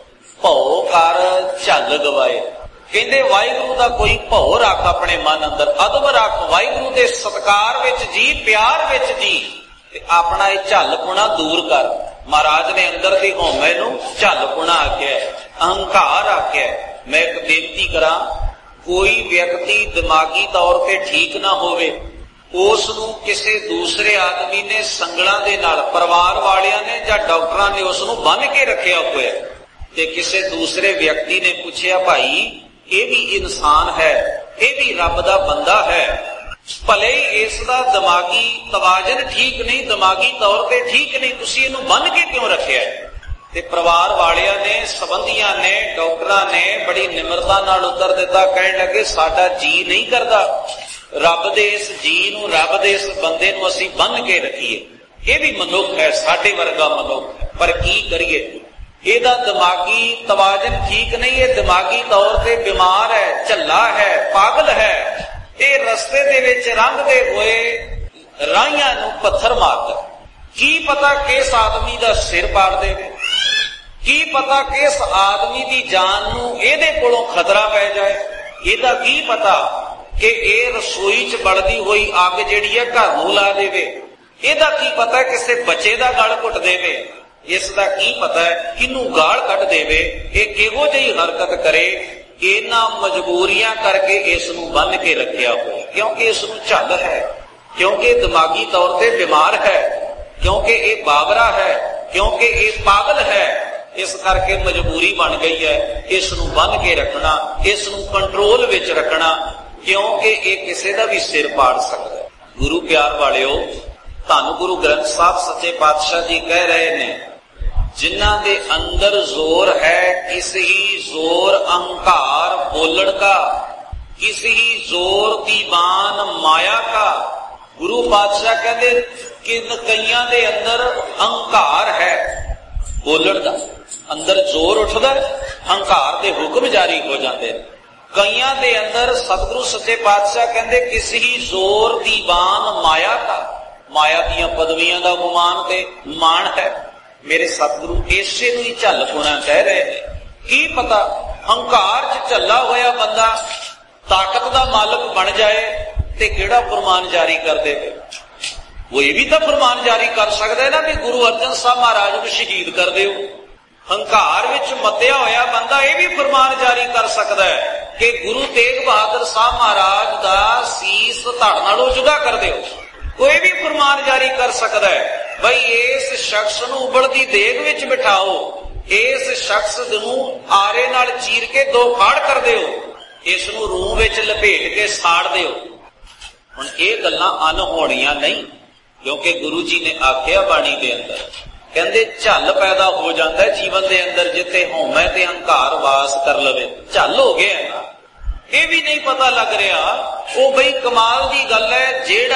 भौ कर झल गवाए। कहंदे वाहिगुरू दा कोई भौ रख, अपने मन अंदर अदब रख, वाहिगुरू दे सत्कार विच जी, प्यार विच जी, ते अपना ये झलपुणा दूर कर। महाराज ने अंदर दी हौमै नूं झलपुणा आख्या, अहंकार आख्या। मैं एक बेनती करा, कोई व्यक्ति दिमागी तौर पे ठीक ना होवे, उस नूं किसी दूसरे आदमी ने संगलां दे नाल, परिवार वालियां ने जां डॉक्टरां ने उस नूं बन के रखिया होया, ते किसी दूसरे व्यक्ति ने पूछया भाई ये भी इंसान है, ये भी रब दा बंदा है, भले ही इसदा दिमागी तवाजन ठीक नहीं, दिमागी तौर पे ठीक नहीं, तुसीं इहनूं बन के क्यों रखिया? ते परिवार वालियां ने, संबंधियां ने, डॉक्टरां ने बड़ी निमरता नाल उत्तर दिता, कहण लगे साडा जी नहीं करदा रब दे इस जी नूं, रब दे इस बंदे नूं असीं बन के रखीए, ये भी मनुख है, साडे वर्गा मनुख, पर की करिए? ਇਹਦਾ ਦਿਮਾਗੀ ਤਵਾਜ਼ਨ ठीक नहीं है, दिमागी तौर पे बीमार है, झल्ला है, पागल है। ये रस्ते दे विच रंगदे होए राहियां नूं पत्थर मारदा, की पता किस आदमी दा सिर पाड़ देवे, की पता किस आदमी दी जान नूं इहदे कोलों खतरा पै जाए, ਇਹਦਾ की पता कि ਇਹ रसोई च बढ़दी होई अग जिहड़ी है घर नूं ला देवे, ਇਹਦਾ की पता किसी बच्चे दा गल घुट देवे, इसका की पता है किनू गाल कट देवे, ये किहो जी हरकत करे। इन्हां मजबूरियां करके इस नूं बन के रखिया हो, क्योंकि इस नूं झल है, क्योंकि दिमागी तौर पे बीमार है, क्योंकि ये बावरा है, क्योंकि ये पागल है, इस करके मजबूरी बन गई है इस नूं बन के रखना, इस नूं कंट्रोल विच रखना, क्योंकि ये किसी दा भी सिर पाड़ सकता है। गुरु प्यार वालिओ, धन गुरु ग्रंथ साहब सच्चे पातशाह जी कह रहे ने, जिन्हां दे अंदर जोर है, किस ही जोर अहंकार बोलण का, किस ही जोर दीवान माया का। गुरु पातशाह कहते कि कईयां दे अंदर अहंकार है बोलण का, अंदर जोर उठदा, अहंकार दे हुक्म जारी हो जाते। कईयां दे अंदर सतगुरु सच्चे पातशाह कहते किस ही जोर दीवान माया का, माया दियां पदवियां दा गुमान ते मान है। मेरे सतगुरु इसे नूं ही झल पुणा कह रहे हैं। की पता हंकार च झल्ला होया बंदा ताकत दा मालक बन जाए ते किहड़ा फरमान जारी कर दे। वो ये भी तो फरमान जारी कर सकता है ना भी गुरु अर्जन साहब महाराज नूं शहीद कर दिओ। हंकार विच मत्या होया बंदा ये भी फरमान जारी कर सकता है कि गुरु तेग बहादुर साहब महाराज दा सीस धड़ नालों जुदा कर दिओ। कोई भी फरमान जारी कर सकता है भाई इस शख्स नूं उबलदी देग विच बिठाओ, इस शख्स नूं आरे नाल चीर के दो फाड़ कर दिओ, इस नूं रूह विच लपेट के साड़ दिओ। हुण ये गल्लां अनहोणियां नहीं, क्योंकि गुरु जी ने आख्या बाणी दे अंदर कहंदे झल पैदा हो जाता है जीवन दे अंदर, जिथे हौमै ते हंकार वास कर लवे झल हो गया है। ये भी नहीं पता लग रहा वो बई कमाल की गल है, जेड़ा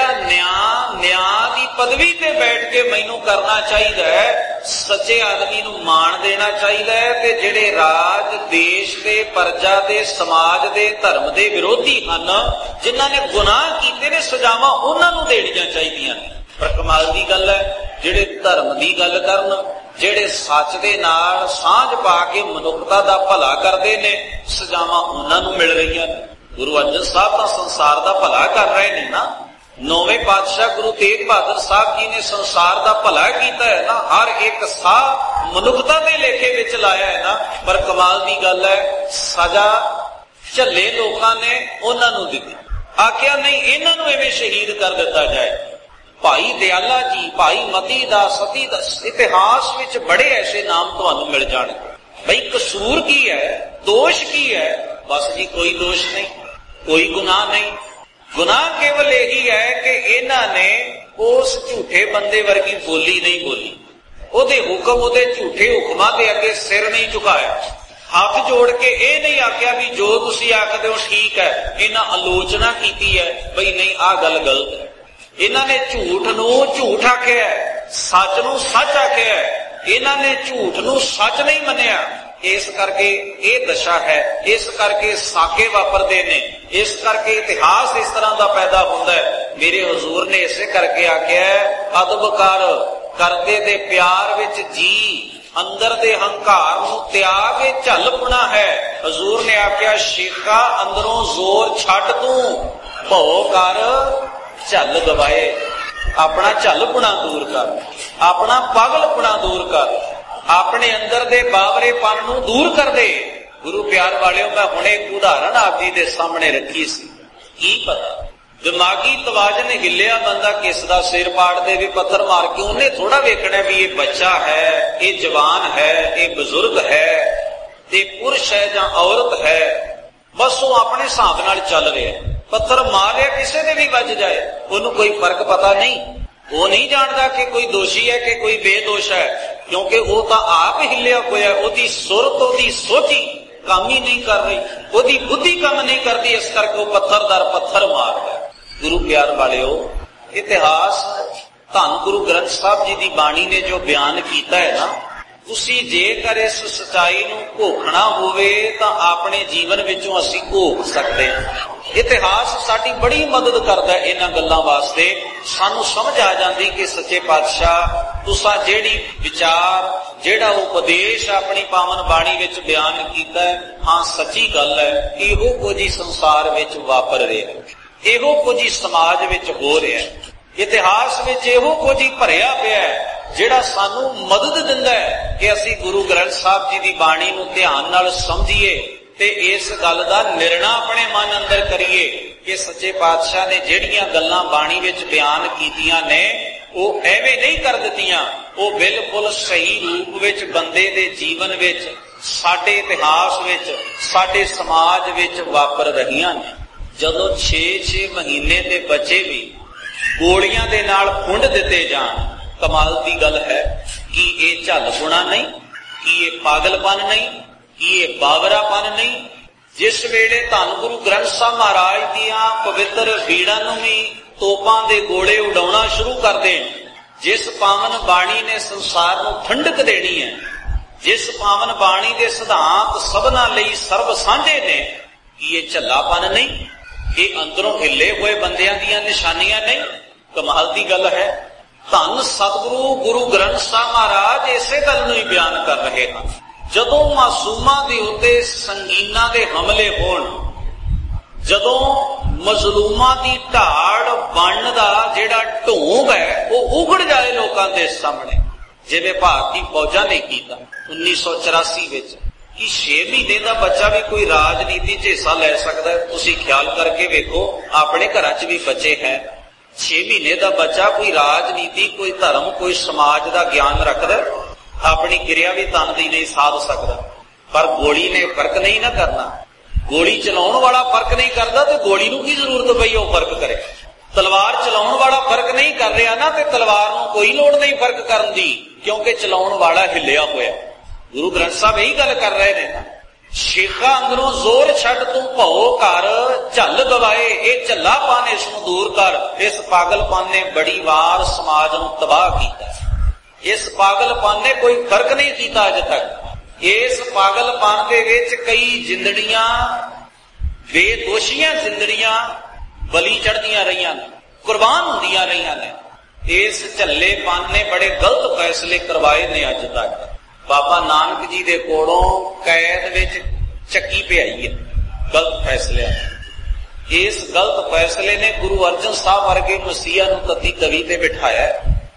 न्याय दी पदवी ते बैठ के मैनू करना चाहिए, सच्चे आदमी नूं मान देना चाहिए, ते जेड़े राज देश दे प्रजा दे समाज दे धर्म दे विरोधी हन, जिन्हां ने गुनाह कीते ने सजावां उन्हां नूं देणीआं चाहीदियां। पर कमाल की गल है जेड़े धर्म की गल करन, जेड़े सच दे नाल सांझ पा के मनुखता दा भला करदे ने, सजावां उन्हां नूं मिल रहीआं ने। गुरु अर्जन साहब तां संसार दा भला कर रहे ने ना, नौवें पातशाह गुरु तेग बहादुर साहब जी ने संसार का भला किया है ना, हर एक साह मनुखता के लेखे विच लाया है ना। पर कमाल की गल है, सजा झल्ले लोगों ने उन्होंने दी, आख्या नहीं इन्हों नूं इवें शहीद कर दिता जाए। भाई दयाला जी, भाई मती दास, सती दास, इतिहास विच बड़े ऐसे नाम तुहानूं मिल जाणगे। भाई कसूर की है, दोष की है? बस जी कोई दोष नहीं, कोई गुनाह नहीं। गुनाह केवल यही है कि इन्हां ने उस झूठे बंदे वर्गी बोली नहीं बोली, ओदे हुक्म, ओदे झूठे हुक्मां दे अगे सिर नहीं झुकाया, हाथ जोड़ के ये नहीं आख्या भी जो तुसीं आखदे हो ठीक है। इन्हां आलोचना कीती है बई नहीं आ गल गलत है। इन्हां ने झूठ नूं झूठ आख्या है, सच नूं सच आख्या है। इन्हां ने झूठ नूं सच नहीं मन्निया, इस करके ये दशा है, इस करके साके वापरते ने, इस करके इतिहास इस तरह का पैदा होता है। मेरे हुजूर ने इसे करके आख्या अदब कर, करदे दे प्यार विच जी, अंदर दे हंकार नूं त्याग झलपुना है। हुजूर ने आख्या शेखा अंदरों जोर छड्ड तू, भौ कर झल गवाए। अपना झलपुना दूर कर, अपना पागलपुना दूर कर, अपने अंदर दे बावरेपन नूं दूर कर दे। गुरु प्यार वालियों, मैं हुणे एक उदाहरण आप जी दे सामने रखी सी। की पता दिमागी तवाजन हिलिया बंदा किस दा सिर पाड़ दे भी पत्थर मार के, उन्हें थोड़ा वेखना भी ये बच्चा है, ये जवान है, ये बुजुर्ग है, ये पुरुष है या औरत है। बस वो अपने हिसाब नाल चल रहा है, पत्थर मार रहा किसी दे भी बज जाए, उन्हें कोई फर्क पता नहीं। वो नहीं जानता कि कोई दोषी है कि कोई बेदोष है, क्योंकि वो तो आप हिलिया होया, ओदी सुरत, ओदी सोची काम ही नहीं कर रही, ओदी बुद्धि काम नहीं करती, इस करके वो पत्थर दर पत्थर मार रहा। गुरु प्यार वालियो, इतिहास धन गुरु ग्रंथ साहब जी की बाणी ने जो बयान किया है ना, तुसी जेकर इस सच्चाई नूं घोखना होवे तां अपने जीवन विचों असीं घोख सकते हैं। इतिहास साडी बड़ी मदद करता है इन्हां गल्लां वास्ते। सानू समझ आ जाती कि सच्चे पातशाह तुसां जिहड़ी विचार, जिहड़ा उपदेश अपनी पावन बाणी विच बयान कीता है, हाँ सच्ची गल है, इहो कुछ ही संसार विच वापर रहा है, इहो कुछ ही समाज विच हो रहा है, इतिहास विच इहो कुछ ही भरिया पिया है, जिहड़ा सानू मदद दिंदा है कि असीं गुरु ग्रंथ साहब जी की बाणी नूं ध्यान नाल समझीए ते इस गल दा निर्णय अपने मन अंदर करिए कि सच्चे पातशाह ने जिहड़ियां गल्लां बाणी विच बयान कीतियां ने वो एवें नहीं कर दित्तियां, वो बिल्कुल सही रूप विच बंदे दे जीवन विच, साडे इतिहास विच, साडे समाज विच वापर रहियां ने। जदों 6-6 महीने दे बच्चे भी गोलियां दे नाल फुंड दिते जाण, कमाल की गल है कि ये झलपुना नहीं, कि ये पागलपन नहीं, कि ये बावरापन नहीं। जिस वेले धन गुरु ग्रंथ साहब महाराज दियां पवित्र भीड़ां नूं भी तोपां दे गोले उड़ाउणा शुरू कर देण, जिस पावन बाणी ने संसार नूं ठंडक देनी है, जिस पावन बाणी दे सिद्धांत सबना लई सर्व सांझे ने, कि ये झल्लापन नहीं, ये अंदरों हिले हुए बंदियां दियां निशानियां नहीं। कमाल की गल है, धन सतगुरु गुरु ग्रंथ साहब महाराज इसे गल नूं ही बयान कर रहे हैं। जदों मासूमां दे उत्ते संगीनां दे हमले होण, जदों मजलूमां दी ढाड़ बनण दा जिहड़ा ढोंग है वो उगड़ जाए लोकां दे सामने, जिवें भारती फौजां ने कीता 1984 विच, कि 6 महीने का बच्चा भी कोई राजनीति च हिस्सा ले सकता है। तुसीं ख्याल करके वेखो, अपने घरां च भी बच्चे हैं, 6 महीने का बच्चा कोई राजनीति, कोई धर्म, कोई समाज का ज्ञान रखता, अपनी क्रिया भी तन की नहीं साध सकता। पर गोली ने फर्क नहीं ना करना, गोली चलाउण वाला फर्क नहीं करता तो गोली नूं की जरूरत पई वो फर्क करे। तलवार चलाउण वाला फर्क नहीं कर रहा ना, तो तलवार नूं कोई लोड़ नहीं फर्क करन दी, क्योंकि चलाउण वाला हिलिया होया। गुरु ग्रंथ साहब यही गल कर रहे हैं, शेखा अंदरों जोर छड्ड तू भौ कर झल गवाए। ये झल्लापन इसनूं दूर कर। इस पागलपन ने बड़ी वार समाज नूं तबाह किया। इस पागलपन ने कोई फर्क नहीं किया अज तक। इस पागलपन दे विच कई जिंदड़ियां, बेदोशियां जिंदड़ियां बली चढ़दियां रहियां ने, कुर्बान होंदियां रहियां ने। इस झल्लेपन ने बड़े गलत फैसले करवाए ने अज तक। बाबा नानक जी दे कोलों कैद विच चक्की पिआई है गलत फैसले। इस गलत फैसले ने गुरु अर्जन साहब वर्गे मसीहा नूं तत्ती तवी ते बिठाया।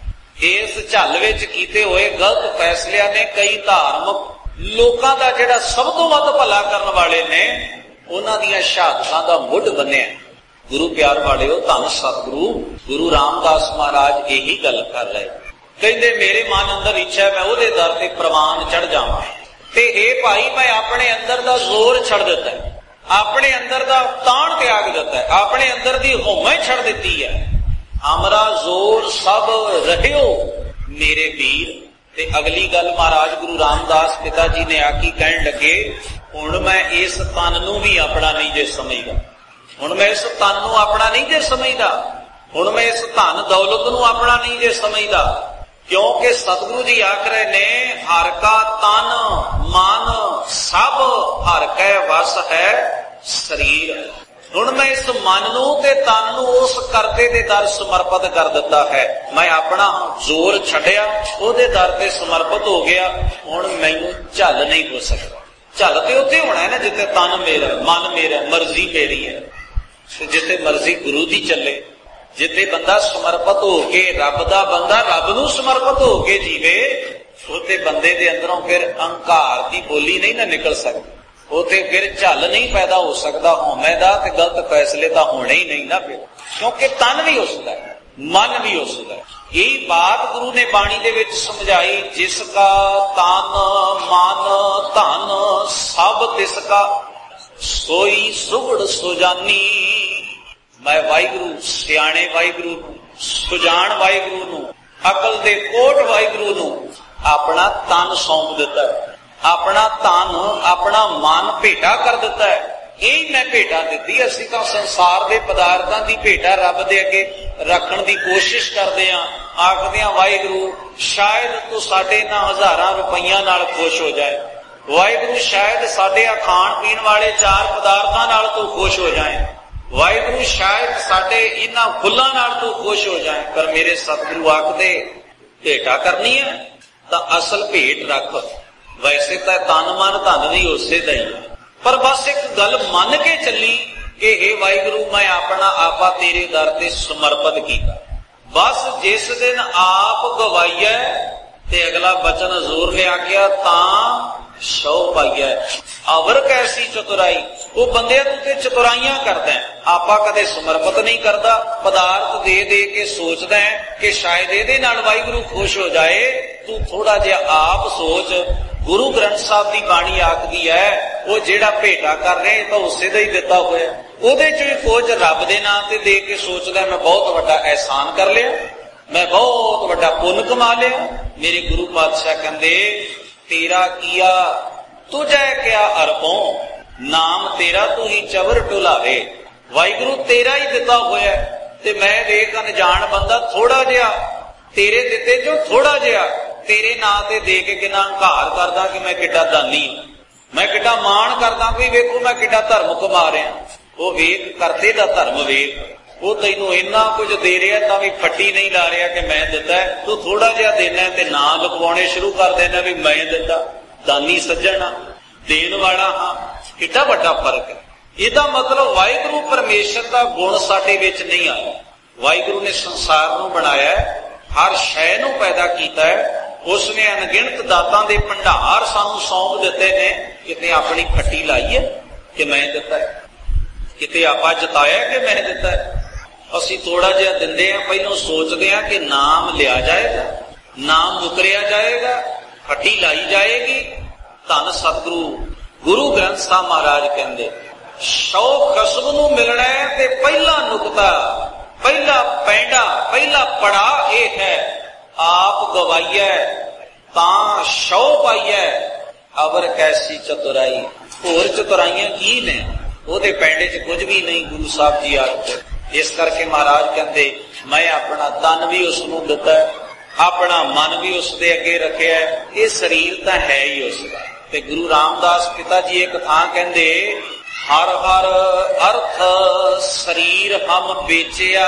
इस झल विच कीते होए गलत फैसलियां ने कई धार्मिक लोकां दा जिहड़ा सब तो वध भला करन वाले ने उन्हां दीयां शहादतां दा मुੱਢ बन्निया। गुरु प्यार वालिओ, धन सतगुरु गुरु रामदास महाराज यही गल कर रहे। कहंदे मेरे मन अंदर इच्छा है मैं उहदे दर ते प्रवान चढ़ जावां ते हे भाई मैं अपने अंदर दा जोर छड़ दिता है, अपने अंदर दा ताण त्याग दिता है, अपने अंदर दी होमे छड़ दिती है। हमरा जोर सब रहियो मेरे वीर। ते अगली गल महाराज गुरु रामदास पिता जी ने आखी, कहन लगे हुण मैं इस तन नूं भी अपना नहीं जे समझदा, हुण मैं इस तन नूं अपना नहीं जे समझदा, हुण मैं इस धन दौलत नूं अपना नहीं जे समझदा। क्योंकि सतगुरु जी आख रहे ने हर का तन मन सब हर कै वस है शरीर। हुण मैं इस मन नूं ते तन नूं उस करते दे दर समर्पित कर दिता है। मैं अपना जोर छड्डिया, ओहदे दर ते समर्पित हो गया। हुण मैनूं झल नहीं हो सकदा। झल ते उत्थे होना है ना जिथे तन मेरा, मन मेरा, मर्जी मेरी है। जिथे मर्जी गुरु दी चले, जिथे बंदा समर्पित होके रब दा बंदा रब नूं समर्पित होके जीवे, उते बंदे दे अंदरों फिर अहंकार दी बोली नहीं ना निकल सकती। उते फिर झल नहीं पैदा हो सकता होमे दा ते गलत फैसले तां होने ही नहीं ना। फिर क्योंकि तन भी उसदा है, मन भी उसदा है। यही बात गुरु ने बाणी दे विच समझाई, जिसका तन मन धन सब तिसका सोई सुगड़ सुजानी। मैं वाहिगुरु सियाणे वाहिगुरु नूं, सुजान वाहिगुरु नूं, अकल दे कोट वाहिगुरु नूं अपना तन सौंप दिता है, अपना तन अपना मन भेटा कर दिता है। यही मैं भेटा दी। असीं तां संसार दे पदार्थां दी भेटा रब दे अगे रखण दी कोशिश करदे हां, आखदे हां वाहिगुरु शायद तू साडे ना हज़ारां रुपईयां नाल खुश हो जाए, वाहिगुरु शायद साडे खाण पीण वाले चार पदार्थां नाल तू खुश हो जाए, वाहिगुरु शायद साडे इन्हां फुल्लां नाल तू खुश हो जाए। पर मेरे सतगुरु आखदे भेटा करनी है तां असल भेट रख। वैसे तां तन मन धन भी उसे दा ही है, पर बस एक गल मन के चली कि हे वाहिगुरु मैं अपना आपा तेरे दर ते समर्पित कीता। बस जिस दिन आप गवाईया ते अगला बचन हजूर ने आख्या तां शौ पाईया। अवर कैसी चतुराई, वो बंदे ते चतुराइयां करदा है, आपा कदे समर्पित नहीं करता। पदार्थ दे दे के सोचदा है कि शायद इहदे नाल वाहिगुरु खुश हो जाए। तू थोड़ा जिहा आप सोच, गुरु ग्रंथ साहब की बाणी आखदी है वो जेड़ा भेटा कर रहे तो उसे दा ही दिता होया, ओहदे चों कुछ रब दे नाम ते दे के सोचदा मैं बहुत वड्डा एहसान कर लिया, मैं बहुत वड्डा पुण्य कमा लिया। मेरे गुरु पातशाह कहंदे तेरा किया तुझे क्या अरबों, नाम तेरा तू ही चवर टुलावे। वाहिगुरु तेरा ही दिता होया ते मैं वेख अनजान बंदा थोड़ा जिहा तेरे दिते जो थोड़ा जिहा तेरे नां ते दे के किन्ना हंकार करदा कि मैं किड्डा दानी, मैं किड्डा मान करदा कि वेखो मैं किड्डा धर्म कमा रहा। वो वेख करते दा धर्म वेख, वो तैनू इन्ना कुछ दे रहा तां भी फट्टी नहीं ला रहा कि मैं दिता है। तू थोड़ा जिहा देना ते नां लपवाउणे शुरू कर देना भी मैं दिता, दानी सज्जण हां, देण वाला हां। किड्डा वड्डा फर्क है। इहदा मतलब वाहिगुरु परमेश्वर दा गुण साडे विच नहीं आया। वाहिगुरु ने संसार नूं बनाया है, हर शै नूं पैदा कीता है, उसने अनगिणत दातां दे भंडार सानू सौंप दिते ने। किते अपनी खट्टी लाई है कि मैं दिता है, किते आपा जताया कि मैं दिता है। असी थोड़ा जिहा दिंदे हां, पहलों सोचदे हां कि नाम लिया जाएगा, नाम मुकरिया जाएगा, खट्टी लाई जाएगी। धन सतगुरु गुरु ग्रंथ साहब महाराज कहंदे शौ खसब नूं मिलना है ते पहला नुकता, पहला पैंडा, पहला पड़ा यह है आप गवाइया तां शौ पाइया। अवर कैसी चतुराई, होर चतुराइयां की ने, ओहदे पैंडे च कुछ भी नहीं। गुरु साहब जी आखदे इस करके महाराज कहंदे मैं अपना तन भी उसनूं दिता, अपना मन भी उसदे अगे रखिया, ये शरीर तां है ही उसदा। ते गुरु रामदास पिता जी एक थां कहंदे हर हर अर्थ शरीर हम बेचिया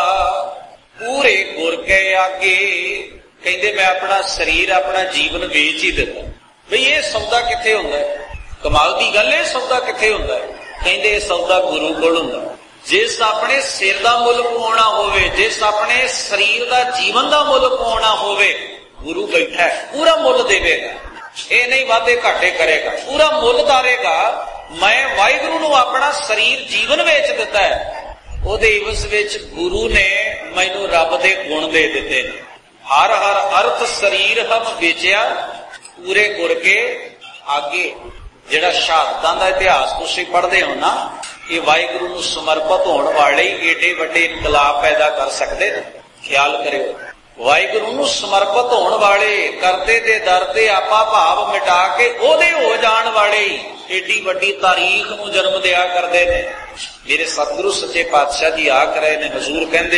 पूरे गुर के आगे। कहंदे मैं अपना शरीर अपना जीवन बेच ही दिता। बई ये सौदा किथे हुंदा है? कमाल दी गल है, सौदा किथे हुंदा है? कहंदे सौदा गुरु कोल हुंदा। जिस अपने सिर का मुल पवाना होवे, जिस अपने शरीर का जीवन का मुल पवाना होवे, गुरु बैठा है, पूरा मुल देवेगा। ये नहीं वादे घाटे करेगा, पूरा मुल तारेगा। मैं वाहिगुरु नूं अपना शरीर जीवन वेच दिता है, ओदे इवस विच गुरु ने मैनू रब दे गुण दे दिते ने। हर हर अर्थ शरीर हम बेचिया पूरे गुर के आगे। जिहड़ा शहादतां दा इतिहास तुसीं पढ़दे हो ना, ये वाहिगुरु नूं समर्पित होने वाले ही एडे वड्डे इनकलाब पैदा कर सकते हैं। ख्याल करियो, वाहिगुरु नूं समर्पित होने वाले, करते दे दरते आपा भाव मिटा के ओदे हो जाण वाले ही एडी वड्डी तारीख नूं जन्म दिया करदे ने। मेरे सतगुरु सच्चे पातशाह जी आख रहे ने, हजूर कहंदे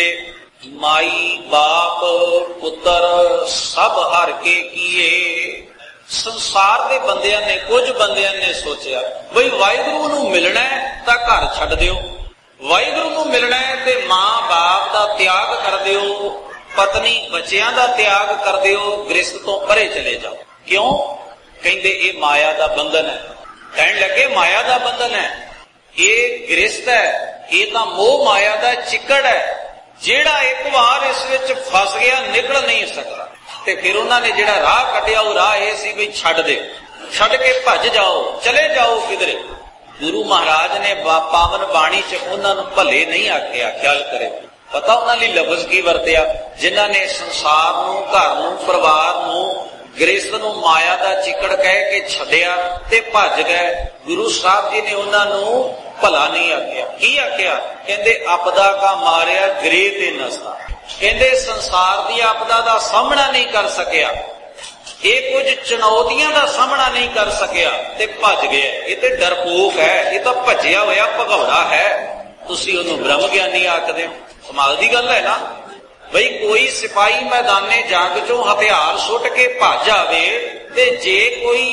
माई बाप पुत्र सब हर के कीए। संसार के बंदियां ने, कुछ बंदियां ने सोचा बई वाहिगुरु नूं मिलना है तां घर छड्ड दिओ, वाहिगुरु नूं मिलना है ते मां बाप दा त्याग कर दिओ, पत्नी बच्चियां दा त्याग कर दिओ, गृहस्थ तो परे चले जाओ। क्यों? कहंदे ये माया दा बंधन है। कहण लगे माया दा बंधन है, ये गृहस्थ है, ये तां मोह माया दा चिकड़ है, जेड़ा एक बार इस विच फस गया निकल नहीं सकता। ते फिर उन्होंने जिहड़ा राह कटिया वो राह ये सी भी छड्ड दे, छड्ड के भज जाओ, चले जाओ किधरे। गुरु महाराज ने पावन बाणी च उन्होंने भले नहीं आख्या। ख्याल करे, पता उन्होंने लफ्ज की वरतिया, जिन्हों ने संसार नूं, घर नूं, परिवार नूं, गृहस्थ नूं माया दा चिकड़ कह के छड्डिया ते भज गए। गुरु साहब जी ने उन्होंने भला नहीं आख्या। की आख्या? कहंदे आपदा का मारिया गृह ते नसता। कहंदे संसार दी आपदा दा सामना नहीं कर सकिया, ये कुछ चुनौतियां दा सामना नहीं कर सकिया ते भज गया। ये ते डरपोक है, ये तो भजिया होया भगौड़ा है। तुसी उन्होंने ब्रह्म ज्ञानी आखदे हो। कमाल दी गल है ना बई, कोई सिपाही मैदाने जंग चों हथियार सुट के भज आवे ते जे कोई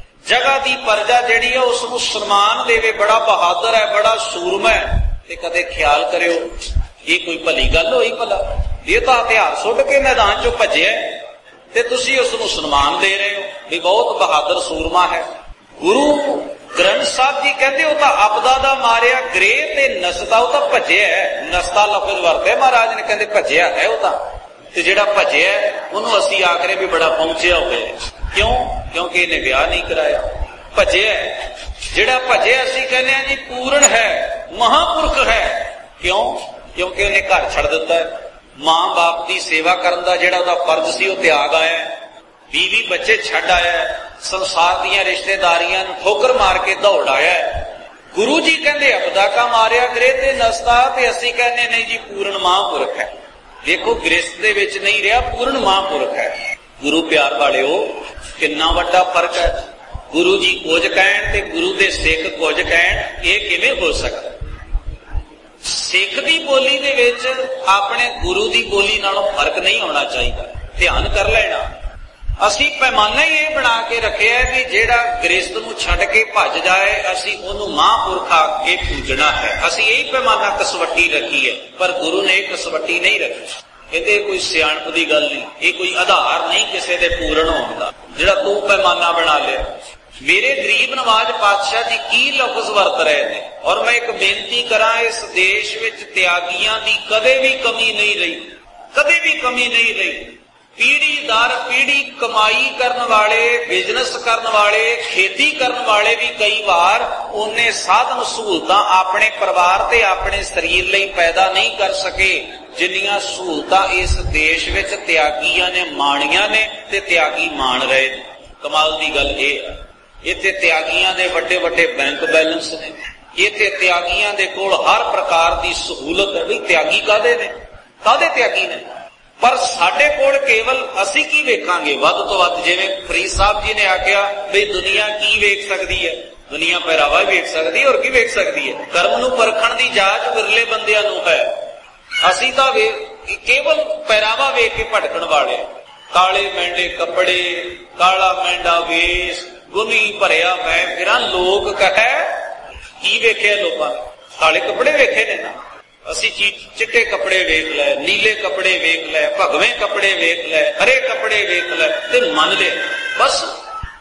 जगह दी प्रजा जिहड़ी है उसनूं सन्मान देवे, बड़ा बहादुर है, बड़ा सूरमा है, ते कदे ख्याल करियो ये कोई भली गल होई? भला ये तो हथियार सुट के मैदान चो भजिया ते तुसी उसनूं सन्मान दे रहे हो भी बहुत बहादुर सूरमा है। गुरु ग्रंथ साहब जी कहते हो तो आपदा दा मारिया गृह ते नसता, वो तो भजिया है। नसता लफ्ज वरते महाराज ने, कहते भजिया है वो तो जिहड़ा भजिया उन्होंने असीं आखरे भी बड़ा पहुंचिया होया। क्यों? क्योंकि इन्हें ब्याह नहीं कराया। भजिया जिहड़ा भजिया असीं कहने जी पूर्ण है, महापुरख है। क्यों? क्योंकि उन्हें घर छड़ दिता है। मां बाप की सेवा करन दा जिहड़ा उहदा फर्ज सी वो त्याग आया, बीवी बच्चे छड़ आया, संसार दियां रिश्तेदारियां ठोकर मार के दौड़ आया। गुरु जी कहंदे आपदा का मारिया गृह ते नसता, ते असीं कहने नहीं जी पूर्ण महापुरख है। देखो गृहस्थ दे विच नहीं रहा, पूर्ण महापुरख है। गुरु प्यार वालिओ कितना वड्डा फर्क है। गुरु जी कुछ कहण ते गुरु दे सिख कुछ कहण, ये किवें हो सकदा? सिख दी बोली दे विच अपने गुरु दी बोली नालों फर्क नहीं होना चाहिए। ध्यान कर लेना, असीं पैमाना ही ये बना के रखे है भी जेड़ा गृहस्थ नूं छड्ड के भज जाए असीं ओनूं महापुरख आख के पूजना है। असीं यही पैमाना कसवट्टी रखी है, पर गुरु ने कसवट्टी नहीं रखी। कहते कोई सियाणप दी गल नहीं, ये कोई आधार नहीं किसी दे पूर्ण होने दा जेड़ा तू पैमाना बना लिया। मेरे गरीब नवाज पातशाह जी की लफ्ज वरत रहे ने, और मैं एक बेनती करा, इस देश विच त्यागियां दी कदे भी कमी नहीं रही, कदे भी कमी नहीं रही। पीढ़ी दर पीढ़ी कमाई करने वाले, बिजनेस करने वाले, खेती करने वाले भी कई बार उन्हें साधन सहूलतां अपने परिवार ते अपने शरीर लई पैदा नहीं कर सके जिन्नियां सहूलतां इस देश विच त्यागियां ने माणियां ने ते त्यागी मान रहे। कमाल दी गल ये है, इत्थे त्यागियां दे वड्डे वड्डे बैंक बैलेंस ने, इत्थे त्यागियां दे कोल हर प्रकार दी सहूलत है। भी त्यागी कादे ने, कादे त्यागी ने? पर साडे कोल केवल असी की वेखांगे वध तो वध, जिवें फरीद साहब जी ने आख्या भी दुनिया की वेख सकती है, दुनिया पहरावा वेख सकती है और की वेख सकती है। कर्म नूं परखण दी जाच विरले बंदियां नूं है। असी तां केवल पहरावा वेख के भटकण वाले, काले मेंढे कपड़े, काला मेंढा वेश, गुनी भरिया मैं फिरां। लोग कहे की वेखे लोकां? काले कपड़े वेखे ने ना, असी चिट्टे कपड़े वेख लै, नीले कपड़े वेख लै, भगवे कपड़े वेख लै, हरे कपड़े वेख लै ते मन ले, बस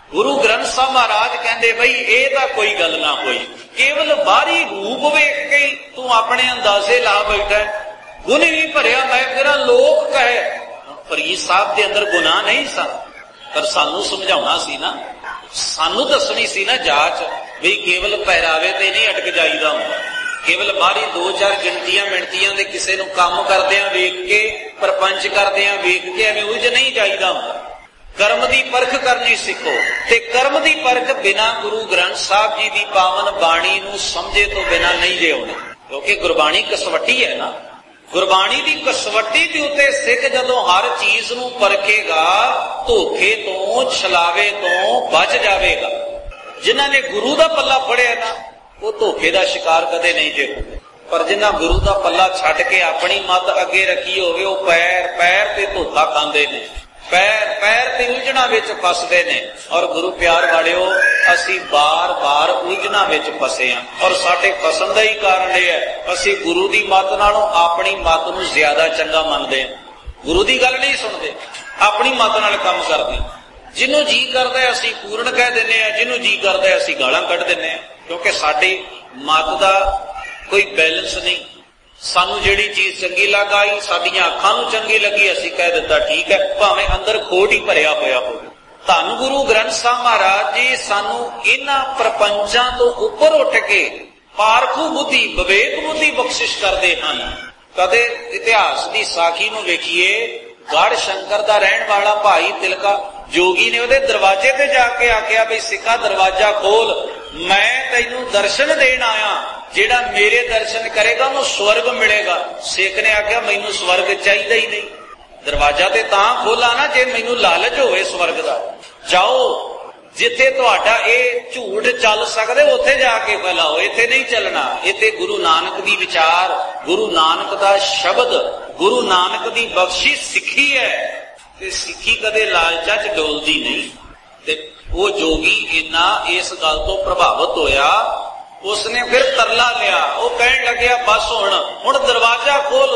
गुरु ग्रंथ साहब महाराज कहते बई ये तो कोई गल ना होई, केवल बाहरी रूप वेख के तू अपने अंदाजे ला बैठा, गुण ही भरिया मैं तेरा लोक कहे। फरीद साहब के अंदर गुनाह नहीं सन, पर सानू समझाउणा सी ना, सानू दसनी सी ना जाच भी केवल पहरावे ते नहीं अटक जाईदा हुंदा, केवल बाहरी दो चार गिणतियां मिणतियां दे किसे नूं काम करदिआं वेख के, परपंच करदिआं वेख के एवें उलझ नहीं जाईदा हुंदा। कर्म की परख करनी सीखो, ते कर्म की परख बिना गुरु ग्रंथ साहब जी की पावन बाणी नूं समझे तो बिना नहीं जे होनी, क्योंकि गुरबाणी कसवटी है ना। गुरबाणी की कसवटी के उत्ते सिख जदों हर चीज नूं परखेगा, धोखे तो छलावे तो बच जाएगा। जिन्हां ने गुरु का पल्ला फड़िया ना, वो धोखे का शिकार कदे नहीं जे होंदे, पर जिन्हां गुरु का पल्ला छड्ड के अपनी मत अगे रखी होवे, वो पैर पैर ते धोखा खांदे ने, पैर पैर ते उलझना विच फसदे ने। और गुरु प्यार वालिओ, असी बार बार उलझना विच फसे हां, और साडे फसन दा ही कारण यह है, असी गुरु दी मत नालों अपनी मत नूं ज्यादा चंगा मनदे हां। गुरु दी गल नहीं सुनदे, अपनी मत नाल काम करदे। जिन्हों जी करदा है असी पूर्ण कह दिंदे हां, जिन्हों जी करदा है असी गालां कढ दिंदे हां, क्योंकि साडी मत दा कोई बैलेंस नहीं। सानू जिहड़ी चीज चंगी लग आई, साडियां अखां नूं चंगी लगी, असी कह दिता ठीक है, भावें अंदर खोट ही भरिया होया होवे। धन गुरु ग्रंथ साहब महाराज जी सानू इन्हां प्रपंचां तो उपर उठ के पारखू बुद्धि, विवेक बुद्धि बख्शिश करदे हन। कदे इतिहास की साखी नूं वेखीए, गढ़ शंकर दा रहण वाला भाई तिलका जोगी ने उहदे दरवाजे ते जाके आख्या भी सिखा दरवाजा खोल, मैं तैनूं दर्शन देण आया, जेड़ा मेरे दर्शन करेगा वो स्वर्ग मिलेगा। सिख ने आख्या मैनू स्वर्ग चाहिए ही नहीं, दरवाजा ते तां खोला ना जे मैनू लालच होवे स्वर्ग दा। जाओ जिथे तुहाडा ये झूठ चल सकदे उत्थे जाके फैलाओ, इत्थे नहीं चलना। इत्थे गुरु नानक दी विचार, गुरु नानक दा शब्द, गुरु नानक दी बख्शी सिक्खी है, ते सिक्खी कदे लालचा च डोलदी नहीं। ते वो जोगी इन्ना इस गल तो प्रभावित होया, उसने फिर तरला लिया, वो कहन लग्या बस हुण दरवाजा खोल,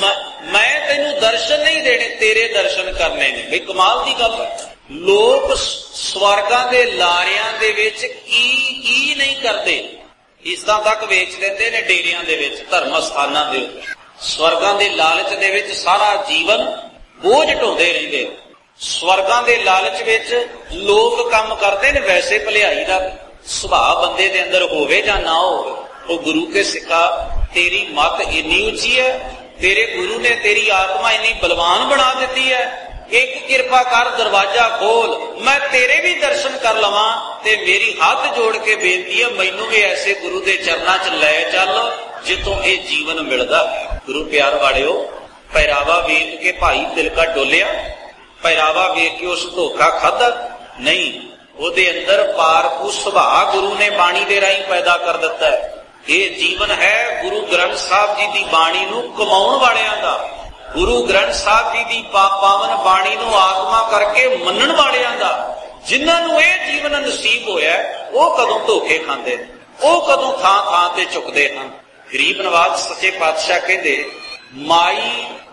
मैं तेनू दर्शन नहीं देने, तेरे दर्शन करने ने। भाई कमाल दी गल है, लोग स्वर्गां दे लारियां दे विच की नहीं करते, इस्तां तक वेच देंदे ने डेरियां दे विच, धर्म स्थानां दे। स्वर्गां दे लालच दे विच सारा जीवन बोझ ढोंदे रहिंदे। स्वर्गां दे लालच विच लोग काम करदे ने, वैसे भलाई दा सुभाव बंदे दे अंदर होवे जां ना होवे। वो गुरु के सिखा तेरी मत इन्नी उच्ची है, तेरे गुरु ने तेरी आत्मा इन्नी बलवान बना देती है, एक कृपा कर दरवाजा खोल, मैं तेरे भी दर्शन कर लवां। ते मेरी हाथ जोड़ के बेनती है, मैनू भी ऐसे गुरु के चरनां च लै चल जितों ये जीवन मिलदा है। गुरु प्यार वालिओ, पहरावा वेख के भाई तिलका डोलिया, पहरावा वेख के उस धोखा खादा नहीं, ਉਹਦੇ अंदर पारखू सुभाव गुरु ने बाणी दे राही पैदा कर दिता है। ये जीवन है गुरु ग्रंथ साहब जी की बाणी नूं कमाउण वालियां दा, गुरु ग्रंथ साहब जी की पावन बाणी नूं आत्मा करके मनण वालियां दा। जिन्हां नूं ये जीवन नसीब होया, वो कदों धोखे खांदे ने, वो कदों थां थां ते झुकदे हन। गरीब नवाज सच्चे पातशाह कहंदे, माई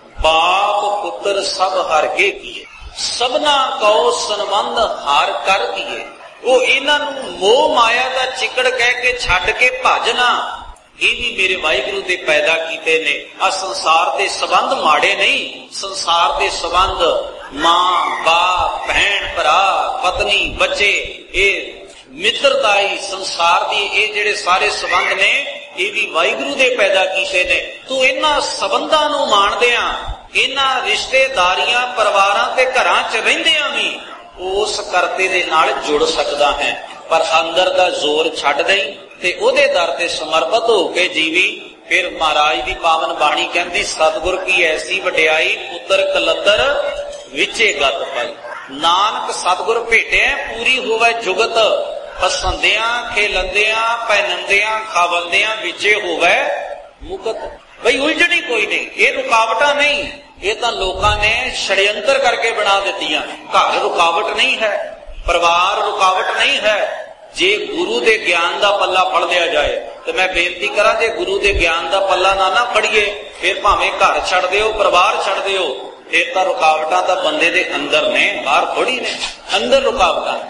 बाप पुत्र सब हर के किए, सबना कहो संबंध हार कर दिए। वो इन्हां नूं मोह माया दा चिकड़ कह के छड्ड के भजना, ये भी मेरे वाहिगुरु दे पैदा कीते ने। आ संसार दे संबंध माड़े नहीं, संसार दे संबंध मां बाप भैन भरा पत्नी बच्चे, ये मित्रताई संसार दी, ये जेड़े सारे संबंध ने ये भी वाहिगुरु दे पैदा कीते ने। तू इन्हां संबंधां नूं माणदिआं, इन्हां रिश्तेदारियां परिवारां ते घरां च रहिंदिआं भी उस करते दे नाल जुड़ सकदा है, पर अंदर दा जोर छड्ड दई ते ओदे दर ते समर्पित हो के जीवी। फिर महाराज दी पावन बाणी कहंदी, सतगुर की ऐसी वडियाई पुत्र कलतर विचे गत पाई। नानक सतगुर भेटे पूरी होवे जुगत, हसंदियां खेलंदियां पहनंदियां खावंदियां विचे होवे मुकत। भाई उलझनी कोई नहीं, ये रुकावटा नहीं, ये तो लोगों ने षड्यंत्र करके बना दित्तियां। घर रुकावट नहीं है, परिवार रुकावट नहीं है। जे गुरु दे ज्ञान दा पल्ला फड़ लिया जाए तो मैं बेनती करा, जे गुरु दे ज्ञान दा पल्ला ना फड़िए, फिर भावें घर छड़ दिओ परिवार छड़ दिओ, फिर तो रुकावटां तां बंदे दे अंदर ने, बाहर थोड़ी ने, अंदर रुकावटां।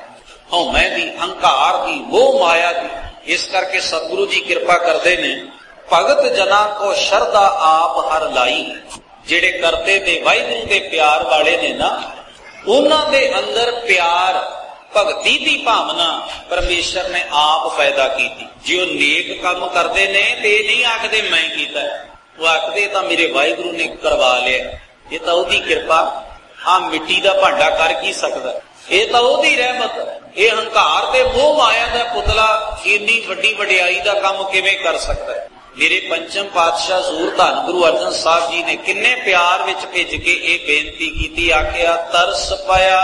ਹਉਮੈ ਦੀ, ਹੰਕਾਰ ਦੀ, ਮੋਹ ਮਾਇਆ ਦੀ। ਇਸ ਕਰਕੇ ਸਤਿਗੁਰੂ ਜੀ ਕਿਰਪਾ ਕਰਦੇ ਨੇ, ਭਗਤ ਜਨਾ ਕੋ ਸ਼ਰਧਾ ਆਪ ਹਰ ਲਾਈ। ਜਿਹੜੇ ਕਰਤੇ ਨੇ ਵਾਹਿਗੁਰੂ ਦੇ ਪਿਆਰ ਵਾਲੇ ਨੇ ਨਾ, ਉਹਨਾਂ ਦੇ ਅੰਦਰ ਪਿਆਰ ਭਗਤੀ ਦੀ ਭਾਵਨਾ ਪਰਮੇਸ਼ਰ ਨੇ ਆਪ ਪੈਦਾ ਕੀਤੀ। ਜੇ ਉਹ ਨੇਕ ਕੰਮ ਕਰਦੇ ਨੇ ਤੇ ਇਹ ਨਹੀਂ ਆਖਦੇ ਮੈਂ ਕੀਤਾ, ਉਹ ਆਖਦੇ ਤਾਂ ਮੇਰੇ ਵਾਹਿਗੁਰੂ ਨੇ ਕਰਵਾ ਲਿਆ, ਇਹ ਤਾਂ ਉਹਦੀ ਕਿਰਪਾ। ਆਹ ਮਿੱਟੀ ਦਾ ਭਾਂਡਾ ਕਰ ਕੀ ਸਕਦਾ, ਇਹ ਤਾਂ ਉਹਦੀ ਰਹਿਮਤ। ਇਹ ਹੰਕਾਰ ਤੇ ਮੋਹ ਮਾਇਆ ਦਾ ਪੁਤਲਾ ਇੰਨੀ ਵੱਡੀ ਵਡਿਆਈ ਦਾ ਕੰਮ ਕਿਵੇਂ ਕਰ ਸਕਦਾ ਹੈ। ਮੇਰੇ ਪੰਚਮ ਪਾਤਸ਼ਾਹ ਜ਼ੂਰ ਧੰਨ ਗੁਰੂ ਅਰਜਨ ਸਾਹਿਬ ਜੀ ਨੇ ਕਿੰਨੇ ਪਿਆਰ ਵਿੱਚ ਭਿੱਜ ਕੇ ਇਹ ਬੇਨਤੀ ਕੀਤੀ, ਆਖਿਆ ਤਰਸ ਪਿਆ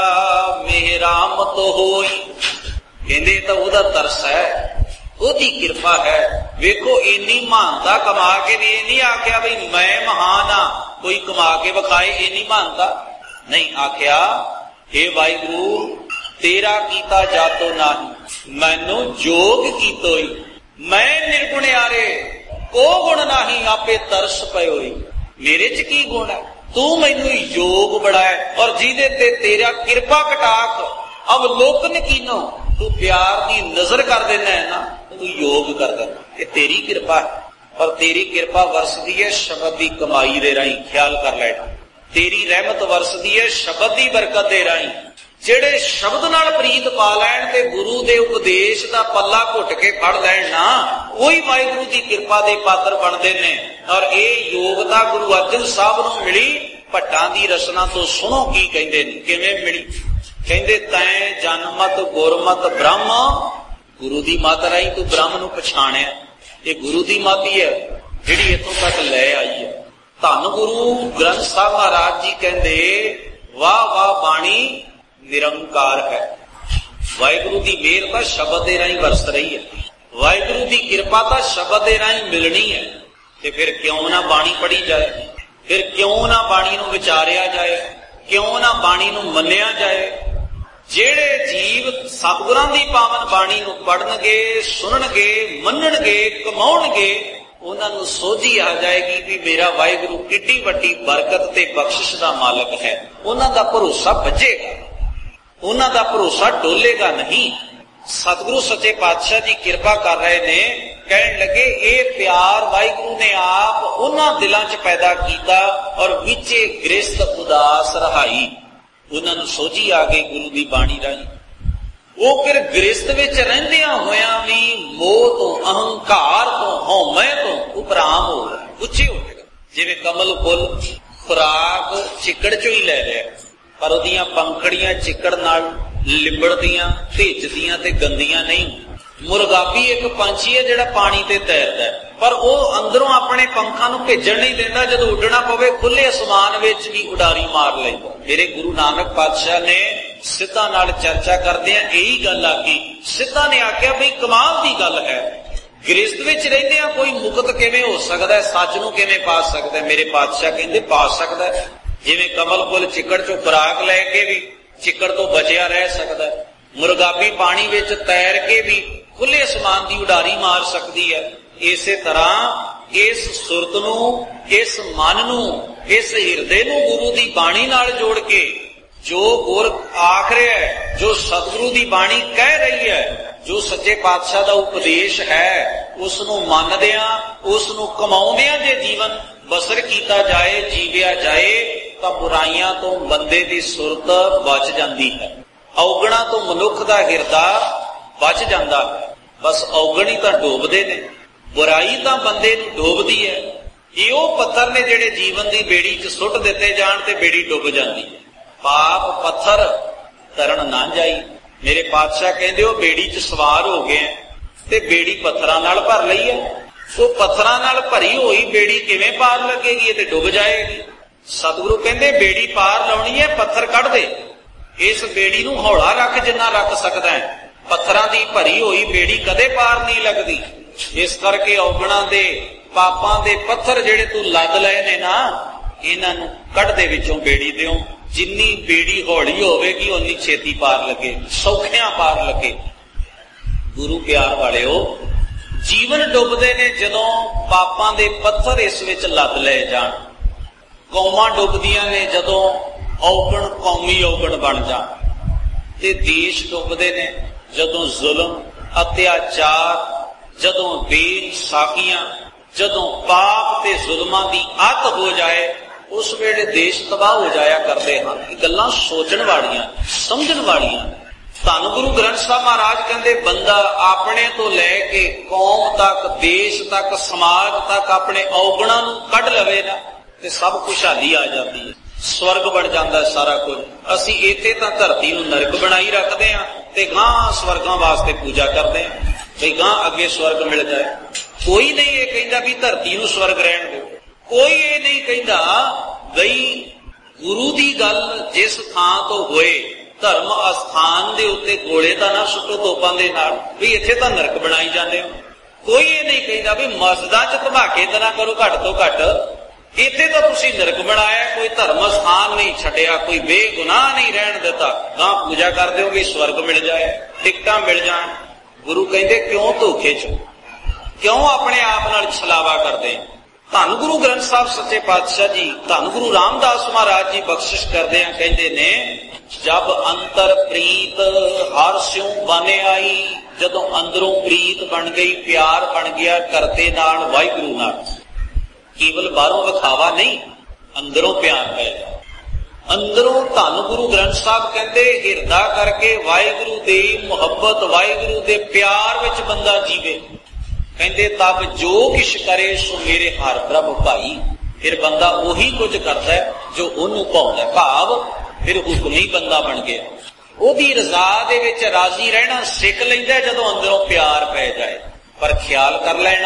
ਮਿਹਰਾਮਤ ਹੋਈ। ਕਹਿੰਦੇ ਤਾਂ ਉਹਦਾ ਤਰਸ ਹੈ, ਉਹਦੀ ਕਿਰਪਾ ਹੈ। ਵੇਖੋ ਇੰਨੀ ਮਹਾਨਤਾ ਕਮਾ ਕੇ ਵੀ ਇਹ ਨਹੀਂ ਆਖਿਆ ਵੀ ਮੈਂ ਮਹਾਨ ਆ, ਕੋਈ ਕਮਾ ਕੇ ਵਿਖਾਏ, ਇਹ ਨਹੀਂ ਮਹਾਨਤਾ। ਨਹੀਂ ਆਖਿਆ हे ਵਾਹਿਗੁਰੂ ਤੇਰਾ ਕੀਤਾ ਜਾਤੋ ਨਾਹੀ, ਮੈਨੂੰ ਜੋਗ ਕੀਤੋਈ। ਮੈਂ ਨਿਰਗੁਣਿਆਰੇ ਕੋ ਗੁਣ ਨਾਹੀ, ਆਪੇ ਤਰਸ ਪਇਓਈ। ਮੇਰੇ ਚ ਕੀ ਗੁਣ ਹੈ, ਤੂੰ ਮੈਨੂੰ ਯੋਗ ਬਣਾਇਆ, ਔਰ ਜਿਹਦੇ ਤੇ ਤੇਰਾ ਕਿਰਪਾ ਕਟਾਖ ਅਵਲੋਕਨ ਕੀਨੋ, ਤੂੰ ਪਿਆਰ ਦੀ ਨਜ਼ਰ ਕਰ ਦੇਣਾ ਹੈ ਨਾ, ਤੂੰ ਯੋਗ ਕਰ ਦੇਣਾ, ਇਹ ਤੇਰੀ ਕਿਰਪਾ ਹੈ। ਪਰ ਤੇਰੀ ਕਿਰਪਾ ਵਰਸਦੀ ਹੈ ਸ਼ਬਦ ਦੀ ਕਮਾਈ ਦੇ ਰਾਹੀਂ, ਖਿਆਲ ਕਰ ਲੈਣਾ। ਤੇਰੀ ਰਹਿਮਤ ਵਰਸਦੀ ਹੈ ਸ਼ਬਦ ਦੀ ਬਰਕਤ ਦੇ ਰਾਹੀਂ। ਜਿਹੜੇ ਸ਼ਬਦ ਨਾਲ ਪ੍ਰੀਤ ਪਾ ਲੈਣ ਤੇ ਗੁਰੂ ਦੇ ਉਪਦੇਸ਼ ਦਾ ਪੱਲਾ ਘੁੱਟ ਕੇ ਫੜ ਲੈਣ ਨਾ, ਉਹੀ ਵਾਹਿਗੁਰੂ ਦੀ ਕਿਰਪਾ ਦੇ ਪਾਤਰ ਬਣਦੇ ਨੇ। ਔਰ ਇਹ ਯੋਗਤਾ ਗੁਰੂ ਅਰਜਨ ਸਾਹਿਬ ਨੂੰ ਮਿਲੀ ਭੱਟਾਂ ਦੀ ਰਸਨਾ ਤੋਂ। ਸੁਣੋ ਕੀ ਕਹਿੰਦੇ ਨੇ, ਕਿਵੇਂ ਮਿਲੀ। ਕਹਿੰਦੇ ਤੈਂ ਜਨਮਤ ਗੁਰਮਤ ਬ੍ਰਹਮ, ਗੁਰੂ ਦੀ ਮੱਤ ਰਾਹੀਂ ਤੂੰ ਬ੍ਰਹਮ ਨੂੰ ਪਛਾਣਿਆ। ਇਹ ਗੁਰੂ ਦੀ ਮੱਤ ਹੀ ਹੈ ਜਿਹੜੀ ਇੱਥੋਂ ਤੱਕ ਲੈ ਆਈ ਹੈ। ਧੰਨ ਗੁਰੂ ਗ੍ਰੰਥ ਸਾਹਿਬ ਮਹਾਰਾਜ ਜੀ ਕਹਿੰਦੇ ਵਾਹ ਵਾਹ ਬਾਣੀ ਨਿਰੰਕਾਰ ਹੈ। ਵਾਹਿਗੁਰੂ ਦੀ ਮਿਹਰ ਤਾਂ ਸ਼ਬਦ ਦੇ ਰਾਹੀਂ ਵਰਸ ਰਹੀ ਹੈ, ਵਾਹਿਗੁਰੂ ਦੀ ਕਿਰਪਾ ਤਾਂ ਸ਼ਬਦ ਦੇ ਰਾਹੀਂ ਮਿਲਣੀ ਹੈ। ਤੇ ਫਿਰ ਕਿਉਂ ਨਾ ਬਾਣੀ ਪੜ੍ਹੀ ਜਾਏ, ਫਿਰ ਕਿਉਂ ਨਾ ਬਾਣੀ ਨੂੰ ਵਿਚਾਰਿਆ ਜਾਏ, ਕਿਉਂ ਨਾ ਬਾਣੀ ਨੂੰ ਮੰਨਿਆ ਜਾਏ। ਜਿਹੜੇ ਜੀਵ ਸਤਿਗੁਰਾਂ ਦੀ ਪਾਵਨ ਬਾਣੀ ਨੂੰ ਪੜ੍ਹਨਗੇ, ਸੁਣਨਗੇ, ਮੰਨਣਗੇ, ਕਮਾਉਣਗੇ, ਉਹਨਾਂ ਨੂੰ ਸੋਝੀ ਆ ਜਾਏਗੀ ਵੀ ਮੇਰਾ ਵਾਹਿਗੁਰੂ ਕਿੱਡੀ ਵੱਡੀ ਬਰਕਤ ਤੇ ਬਖਸ਼ਿਸ਼ ਦਾ ਮਾਲਕ ਹੈ। ਉਹਨਾਂ ਦਾ ਭਰੋਸਾ ਵੱਜੇਗਾ, ਉਹਨਾਂ ਦਾ ਭਰੋਸਾ ਡੋਲੇਗਾ ਨਹੀਂ। ਸਤਿਗੁਰੂ ਸੱਚੇ ਪਾਤਸ਼ਾਹ ਜੀ ਕਿਰਪਾ ਕਰ ਰਹੇ ਨੇ, ਕਹਿਣ ਲੱਗੇ ਇਹ ਪਿਆਰ ਵਾਹਿਗੁਰੂ ਨੇ ਆਪ ਉਹਨਾਂ ਦਿਲਾਂ 'ਚ ਪੈਦਾ ਕੀਤਾ, ਔਰ ਵਿੱਚੇ ਗ੍ਰਸਤ ਉਦਾਸ ਰਹਾਈ। ਉਹਨਾਂ ਨੂੰ ਸੋਝੀ ਆ ਗਈ ਗੁਰੂ ਦੀ ਬਾਣੀ ਰਾਹੀਂ। ਉਹ ਫਿਰ ਗ੍ਰਸਤ ਵਿੱਚ ਰਹਿੰਦਿਆਂ ਹੋਇਆਂ ਵੀ ਮੋਹ ਤੋਂ, ਅਹੰਕਾਰ ਤੋਂ, ਹਉਮੈ ਤੋਂ ਉਪਰਾਮ ਹੋ ਗਏ, ਉੱਚੇ ਹੋ ਗਏ। ਜਿਵੇਂ ਕਮਲ ਫੁੱਲ ਖੁਰਾਕ ਚਿੱਕੜ ਚੋਂ ਹੀ ਲੈ ਰਿਹਾ, ਪਰ ਉਹਦੀਆਂ ਪੰਖੜੀਆਂ ਚਿੱਕੜ ਨਾਲ ਲਿਬੜਦੀਆਂ, ਭਿੱਜਦੀਆਂ ਤੇ ਗੰਦੀਆਂ ਨਹੀਂ। ਮੁਰਗਾਬੀ ਇੱਕ ਪੰਛੀ ਹੈ ਜਿਹੜਾ ਪਾਣੀ ਤੇ ਤੈਰਦਾ, ਪਰ ਉਹ ਅੰਦਰੋਂ ਆਪਣੇ ਪੰਖਾਂ ਨੂੰ ਭੇਜਣ ਨਹੀਂ ਦਿੰਦਾ। ਜਦੋਂ ਉੱਡਣਾ ਪਵੇ ਖੁੱਲੇ ਅਸਮਾਨ ਵਿੱਚ ਵੀ ਉਡਾਰੀ ਮਾਰ ਲੈਂਦਾ। ਮੇਰੇ ਗੁਰੂ ਨਾਨਕ ਪਾਤਸ਼ਾਹ ਨੇ ਸਿੱਧਾ ਨਾਲ ਚਰਚਾ ਕਰਦਿਆਂ ਇਹੀ ਗੱਲ ਆਖੀ। ਸਿੱਧਾ ਨੇ ਆਖਿਆ ਬਈ ਕਮਾਲ ਦੀ ਗੱਲ ਹੈ, ਗ੍ਰਸਤ ਵਿੱਚ ਰਹਿੰਦਿਆਂ ਕੋਈ ਮੁਕਤ ਕਿਵੇਂ ਹੋ ਸਕਦਾ ਹੈ, ਸੱਚ ਨੂੰ ਕਿਵੇਂ ਪਾ ਸਕਦਾ ਹੈ। ਮੇਰੇ ਪਾਤਸ਼ਾਹ ਕਹਿੰਦੇ ਪਾ ਸਕਦਾ ਹੈ। ਜਿਵੇਂ ਕਮਲ ਫੁੱਲ ਚਿੱਕੜ ਚੋਂ ਖੁਰਾਕ ਲੈ ਕੇ ਵੀ ਚਿੱਕੜ ਤੋਂ ਬਚਿਆ ਰਹਿ ਸਕਦਾ ਹੈ, ਮੁਰਗਾਬੀ ਪਾਣੀ ਵਿੱਚ ਤੈਰ ਕੇ ਵੀ ਖੁੱਲੇ ਅਸਮਾਨ ਦੀ ਉਡਾਰੀ ਮਾਰ ਸਕਦੀ ਹੈ। ਇਸੇ ਤਰ੍ਹਾਂ ਇਸ ਸੁਰਤ ਨੂੰ, ਇਸ ਮਨ ਨੂੰ, ਇਸ ਹਿਰਦੇ ਨੂੰ ਗੁਰੂ ਦੀ ਬਾਣੀ ਨਾਲ ਜੋੜ ਕੇ ਜੋ ਗੁਰ ਆਖ ਰਿਹਾ ਹੈ, ਜੋ ਸਤਿਗੁਰੂ ਦੀ ਬਾਣੀ ਕਹਿ ਰਹੀ ਹੈ, ਜੋ ਸੱਚੇ ਪਾਤਸ਼ਾਹ ਦਾ ਉਪਦੇਸ਼ ਹੈ, ਉਸ ਨੂੰ ਮੰਨਦਿਆਂ, ਉਸ ਨੂੰ ਕਮਾਉਂਦਿਆਂ ਜੇ ਜੀਵਨ ਬਸਰ ਕੀਤਾ ਜਾਏ, ਜੀਵਿਆ ਜਾਏ, ਤਾਂ ਬੁਰਾਈਆਂ ਤੋਂ ਬੰਦੇ ਦੀ ਸੁਰਤ ਬਚ ਜਾਂਦੀ ਹੈ। ਔਗਣਾ ਤੋਂ ਮਨੁੱਖ ਦਾ ਹਿਰਦਾ ਬਚ ਜਾਂਦਾ ਹੈ। ਬਸ ਔਗਣ ਹੀ ਤਾਂ ਡੋਬਦੇ ਨੇ, ਬੁਰਾਈ ਤਾਂ ਬੰਦੇ ਨੂੰ ਡੋਬਦੀ ਹੈ। ਇਹ ਉਹ ਪੱਥਰ ਨੇ ਜਿਹੜੇ ਜੀਵਨ ਦੀ ਬੇੜੀ 'ਚ ਸੁੱਟ ਦਿੱਤੇ ਜਾਣ ਤੇ ਬੇੜੀ ਡੁੱਬ ਜਾਂਦੀ ਹੈ। ਪਾਪ ਪੱਥਰ ਤਰਨ ਨਾ ਜਾਈ। ਮੇਰੇ ਪਾਤਸ਼ਾਹ ਕਹਿੰਦੇ ਉਹ ਬੇੜੀ 'ਚ ਸਵਾਰ ਹੋ ਗਏ ਤੇ ਬੇੜੀ ਪੱਥਰਾਂ ਨਾਲ ਭਰ ਲਈ ਹੈ। ਉਹ ਪੱਥਰਾਂ ਨਾਲ ਭਰੀ ਹੋਈ ਬੇੜੀ ਕਿਵੇਂ ਪਾਰ ਲੱਗੇਗੀ, ਇਹ ਤੇ ਡੁੱਬ ਜਾਏਗੀ। ਸਤਿਗੁਰੂ ਕਹਿੰਦੇ ਬੇੜੀ ਪਾਰ ਲਾਉਣੀ ਹੈ, ਪੱਥਰ ਕੱਢ ਦੇ। ਇਸ ਬੇੜੀ ਨੂੰ ਹੌਲਾ ਰੱਖ ਜਿੰਨਾ ਰੱਖ ਸਕਦਾ ਹੈ। ਪੱਥਰਾਂ ਦੀ ਭਰੀ ਹੋਈ ਬੇੜੀ ਕਦੇ ਪਾਰ ਨਹੀਂ ਲੱਗਦੀ। ਇਸ ਕਰਕੇ ਔਗਣਾਂ ਦੇ, ਪਾਪਾਂ ਦੇ ਪੱਥਰ ਜਿਹੜੇ ਤੂੰ ਲੱਦ ਲਏ ਨੇ ਨਾ, ਇਹਨਾਂ ਨੂੰ ਕੱਢ ਦੇ ਵਿੱਚੋਂ ਬੇੜੀ ਦਿਓ। ਜਿੰਨੀ ਬੇੜੀ ਹੌਲੀ ਹੋਵੇਗੀ ਓਨੀ ਛੇਤੀ ਪਾਰ ਲੱਗੇ, ਸੌਖਿਆਂ ਪਾਰ ਲੱਗੇ। ਗੁਰੂ ਪਿਆਰ ਵਾਲਿਓ, ਜੀਵਨ ਡੁੱਬਦੇ ਨੇ ਜਦੋਂ ਪਾਪਾਂ ਦੇ ਪੱਥਰ ਇਸ ਵਿੱਚ ਲੱਦ ਲਏ ਜਾਣ। ਕੌਮਾਂ ਡੁੱਬਦੀਆਂ ਨੇ ਜਦੋਂ ਔਗਣ ਕੌਮੀ ਔਗਣ ਬਣ ਜਾਣ। ਤੇ ਦੇਸ਼ ਡੁੱਬਦੇ ਨੇ जदों जुल्म अत्याचार, जदों बेइंसाफियां, जदों पाप ते जुल्मां दी आत हो जाए, उस वेले देश तबाह हो जाया करते हैं। गल्लां सोचण वालियां, समझण वालियां। धन गुरु ग्रंथ साहब महाराज कहते बंदा अपने तो लैके कौम तक, देश तक, समाज तक अपने औगणा नूं कढ लवे ना ते सब खुशहाली आ जाती है, स्वर्ग बन जाता है सारा कुछ। असी इत्थे तां धरती नूं नरक बनाई रखते हैं ते गां स्वर्गां वास्ते पूजा करते हैं भई गां अगे स्वर्ग मिल जाए। कोई नहीं ये कहता भी धरती नूं स्वर्ग रहण दो, कोई ये नहीं कहता बई गुरु दी गल जिस थां तो होए धर्म अस्थान दे उत्ते गोले तां ना सुट्टो तोपां दे नाल भी इत्थे तां नरक बनाई जांदे हो। कोई ये नहीं कहता भी मस्जिदां च धमाके तां ना करो घट तो घट, इत्थे तां तुसीं नरक बनाया, कोई धर्म स्थान नहीं छड्डिया, कोई बेगुनाह नहीं रहण दिता, गां पूजा कर दिओ भी स्वर्ग मिल जाए, टिकटां मिल जाण। गुरु कहंदे क्यों धोखे च, क्यों अपने आप नाल छलावा करदे। धन गुरु ग्रंथ साहब सच्चे पातशाह जी, धन गुरु रामदास महाराज जी बख्शिश करदे हैं, कहंदे ने जब अंतर प्रीत हर स्यों बने आई, जदों अंदरों प्रीत बन गई, प्यार बन गया करते नाल वाहिगुरू नाल, केवल बाहरों विखावा नहीं, अंदरों प्यार पै जाए। अंदरों धन गुरु ग्रंथ साहब कहते हिरदा करके वाहिगुरू दी मुहब्बत, वाहिगुरू दे प्यार विच बंदा जीवे, कहते तब जो किश करे सो मेरे हर प्रभ भाई। फिर बंदा उही कुछ करता है जो ओनू भाउंदा, भाव फिर हुक्मी बंदा बन गया। ओदी रजा दे विच राजी रहना सिख लैंदा जदों अंदरों प्यार पै जाए। पर ख्याल कर लेना,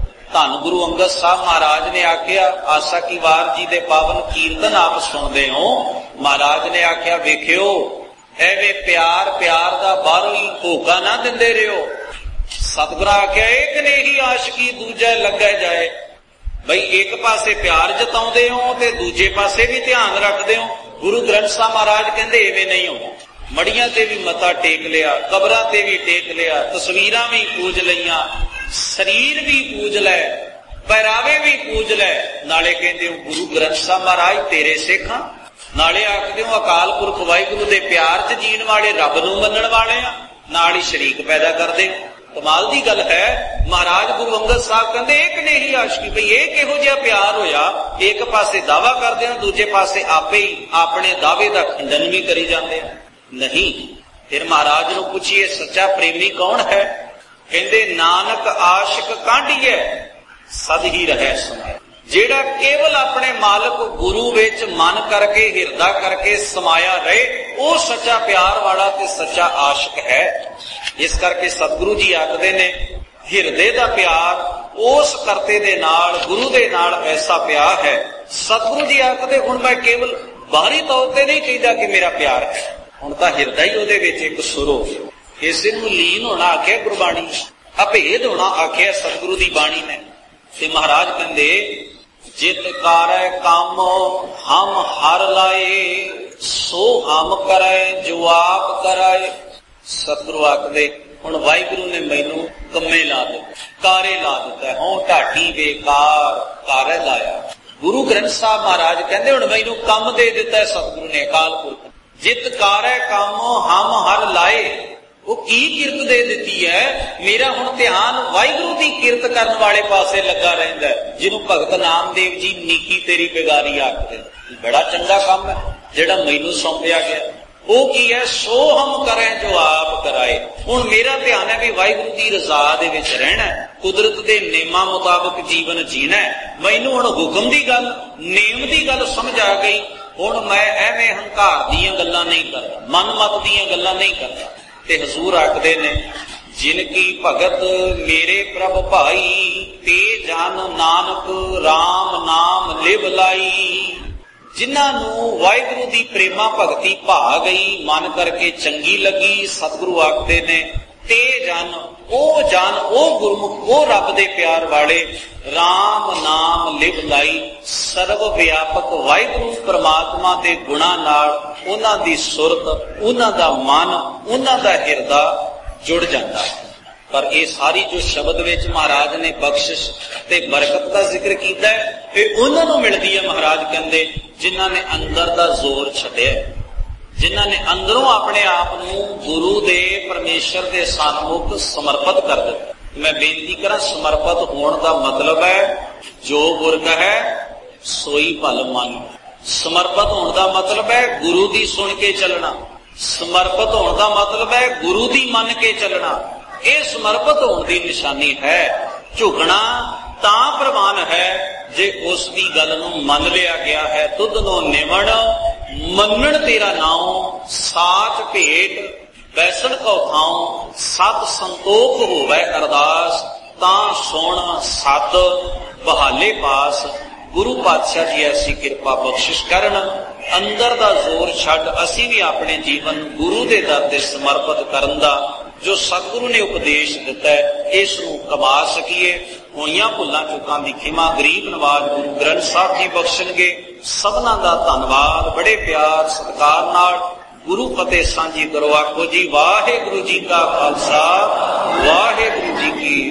धन गुरु अंगद साहब महाराज ने आख्या, आसा की वार जी दे पावन कीर्तन आप सुनते हो, महाराज ने आख्या वेखियो एवे प्यार प्यार दा बाहरों ही धोखा ना दिंदे रहो। सतगुरु आख्या एक ने ही आशिकी दूजा लगे जाए। बई एक पासे प्यार जताउंदे हो ते दूजे पासे भी ध्यान रखते हो। गुरु ग्रंथ साहब महाराज कहते इवें नहीं होना। मड़ियां ते भी मत्था टेक लिया, कबरां ते भी टेक लिया, तस्वीरां भी पूज लईयां, शरीर भी पूज लै, पहरावे भी पूज लै, नाले कहते हो गुरु ग्रंथ साहब महाराज तेरे सिखां, नाले आखदे हो अकाल पुरख वाहिगुरू दे प्यार च जीण वाले, रब नूं मनण वाले आ, नाल ही शरीक पैदा करदे हो। कमाल दी गल है। महाराज गुरु अंगद साहब कहते एक ने ही आशिकी, बई ये किहो जिहा प्यार होया, एक पासे दावा करदे हो, दूजे पासे आपे ही अपने दावे दा खंडन भी करी जांदे हो। नहीं, फिर महाराज नूं पुछिए सच्चा प्रेमी कौन है? कहंदे नानक आशिक कांढीए सद ही रहे समय। जेड़ा केवल अपने मालक गुरु विच मन करके हिरदा करके समाया रहे, वो सच्चा प्यार वाला ते सच्चा आशिक है। इस करके सतगुरु जी आखदे ने हिरदे दा प्यार उस करते दे नाल, गुरु दे नाल ऐसा प्यार है। सतगुरु जी आखदे हुण मैं केवल बाहरी तौर ते नहीं कहदा कि मेरा प्यार है, हुण तां हिरदा ही उहदे विच एक सुर हो। इस नूं लीन होना आख्या गुरबाणी, अभेद होना आख्या सतगुरु दी बाणी ने। ते महाराज कहंदे जित कारै काम हम हर लाए, सो हम करै जो आप कराए। सतगुरु आखदे हुण वाहिगुरू ने मैनू कम्मे ला दिता, कारे ला दिता, हों ढाठी बेकार कारे लाया। गुरु ग्रंथ साहब महाराज कहंदे हुण मैनू कम दे दिता है सतगुरु ने अकाल पुरख। जित कारै काम हम हर लाए, वो की किरत दे दिती है, मेरा हुण ध्यान वाहिगुरू दी किरत करन वाले पासे लगा रहिंदा है, जिन्हों भगत नामदेव जी नीकी तेरी बेगारी आखदे। बड़ा चंगा काम है जिहड़ा मैनू सौंपिया गया। वो की है, सो हम करें जो आप कराए। हुण मेरा ध्यान है भी वाहिगुरू दी रजा दे विच रहना है, कुदरत दे नेमां मुताबिक जीवन जीना है। मैनू हुण हुक्म दी गल, नेम दी गल समझ आ गई। हुण मैं एवें हंकार दीयां गल्लां नहीं करदा, मन मत दीयां गल्लां नहीं करदा। ते हजूर आखदे ने जिनकी भगत मेरे प्रभ भाई, ते जन नानक राम नाम लिव लाई। जिन्हां नूं वाहिगुरू दी प्रेमा भगती भा गई, मन करके चंगी लगी, सतगुरु आखदे ने ते जन ओ गुरमुख ओ रब दे प्यार वाले, राम नाम लिव लाई। सर्व व्यापक वाहिगुरू परमात्मा दे गुणा नाल उन्हां दी सुरत, उन्हां दा मन, उन्हां दा हिरदा जुड़ जांदा है। पर ये सारी जो शब्द विच महाराज ने बख्शिश ते बरकत का जिक्र कीता है, ये उन्हां नूं मिलदी है। महाराज कहंदे जिन्हां ने अंदर दा जोर छड्डिया, जिन्हां ने अंदरों अपने आप नूं गुरु दे परमेश्वर दे सन्मुख समर्पित कर दिता। मैं बेनती करा, समर्पित होने का मतलब है जो गुर कहे सोई भल मन। समर्पित होने का मतलब है गुरु दी सुन के चलना। समर्पित होने का मतलब है गुरु दी मन के चलना। ये समर्पित होने की निशानी है। झुकना तां प्रवान है जे उसकी गल नूं मन लिया गया है। तुद नो निवण मनण तेरा नाम, साच भेट बैसण को थाओ, सत संतोख होवै अरदास, तां सुण सत बहाले पास। गुरु पातशाह जी ऐसी कृपा बख्शिश करन। अंदर दा जोर छड्ड असीं भी अपने जीवन गुरु दे दर ते समर्पित करन दा जो सतगुरु ने उपदेश दिता है इस नूं कमा सकीए। होईयां भुल्लां चुकां दी खिमा गरीब नवाज गुरु ग्रंथ साहिब जी बख्शणगे। सबना दा धन्नवाद। बड़े प्यार सत्कार नाल गुरु फतेह सांझी करो। आखो जी वाहिगुरु जी का खालसा वाहिगुरु जी की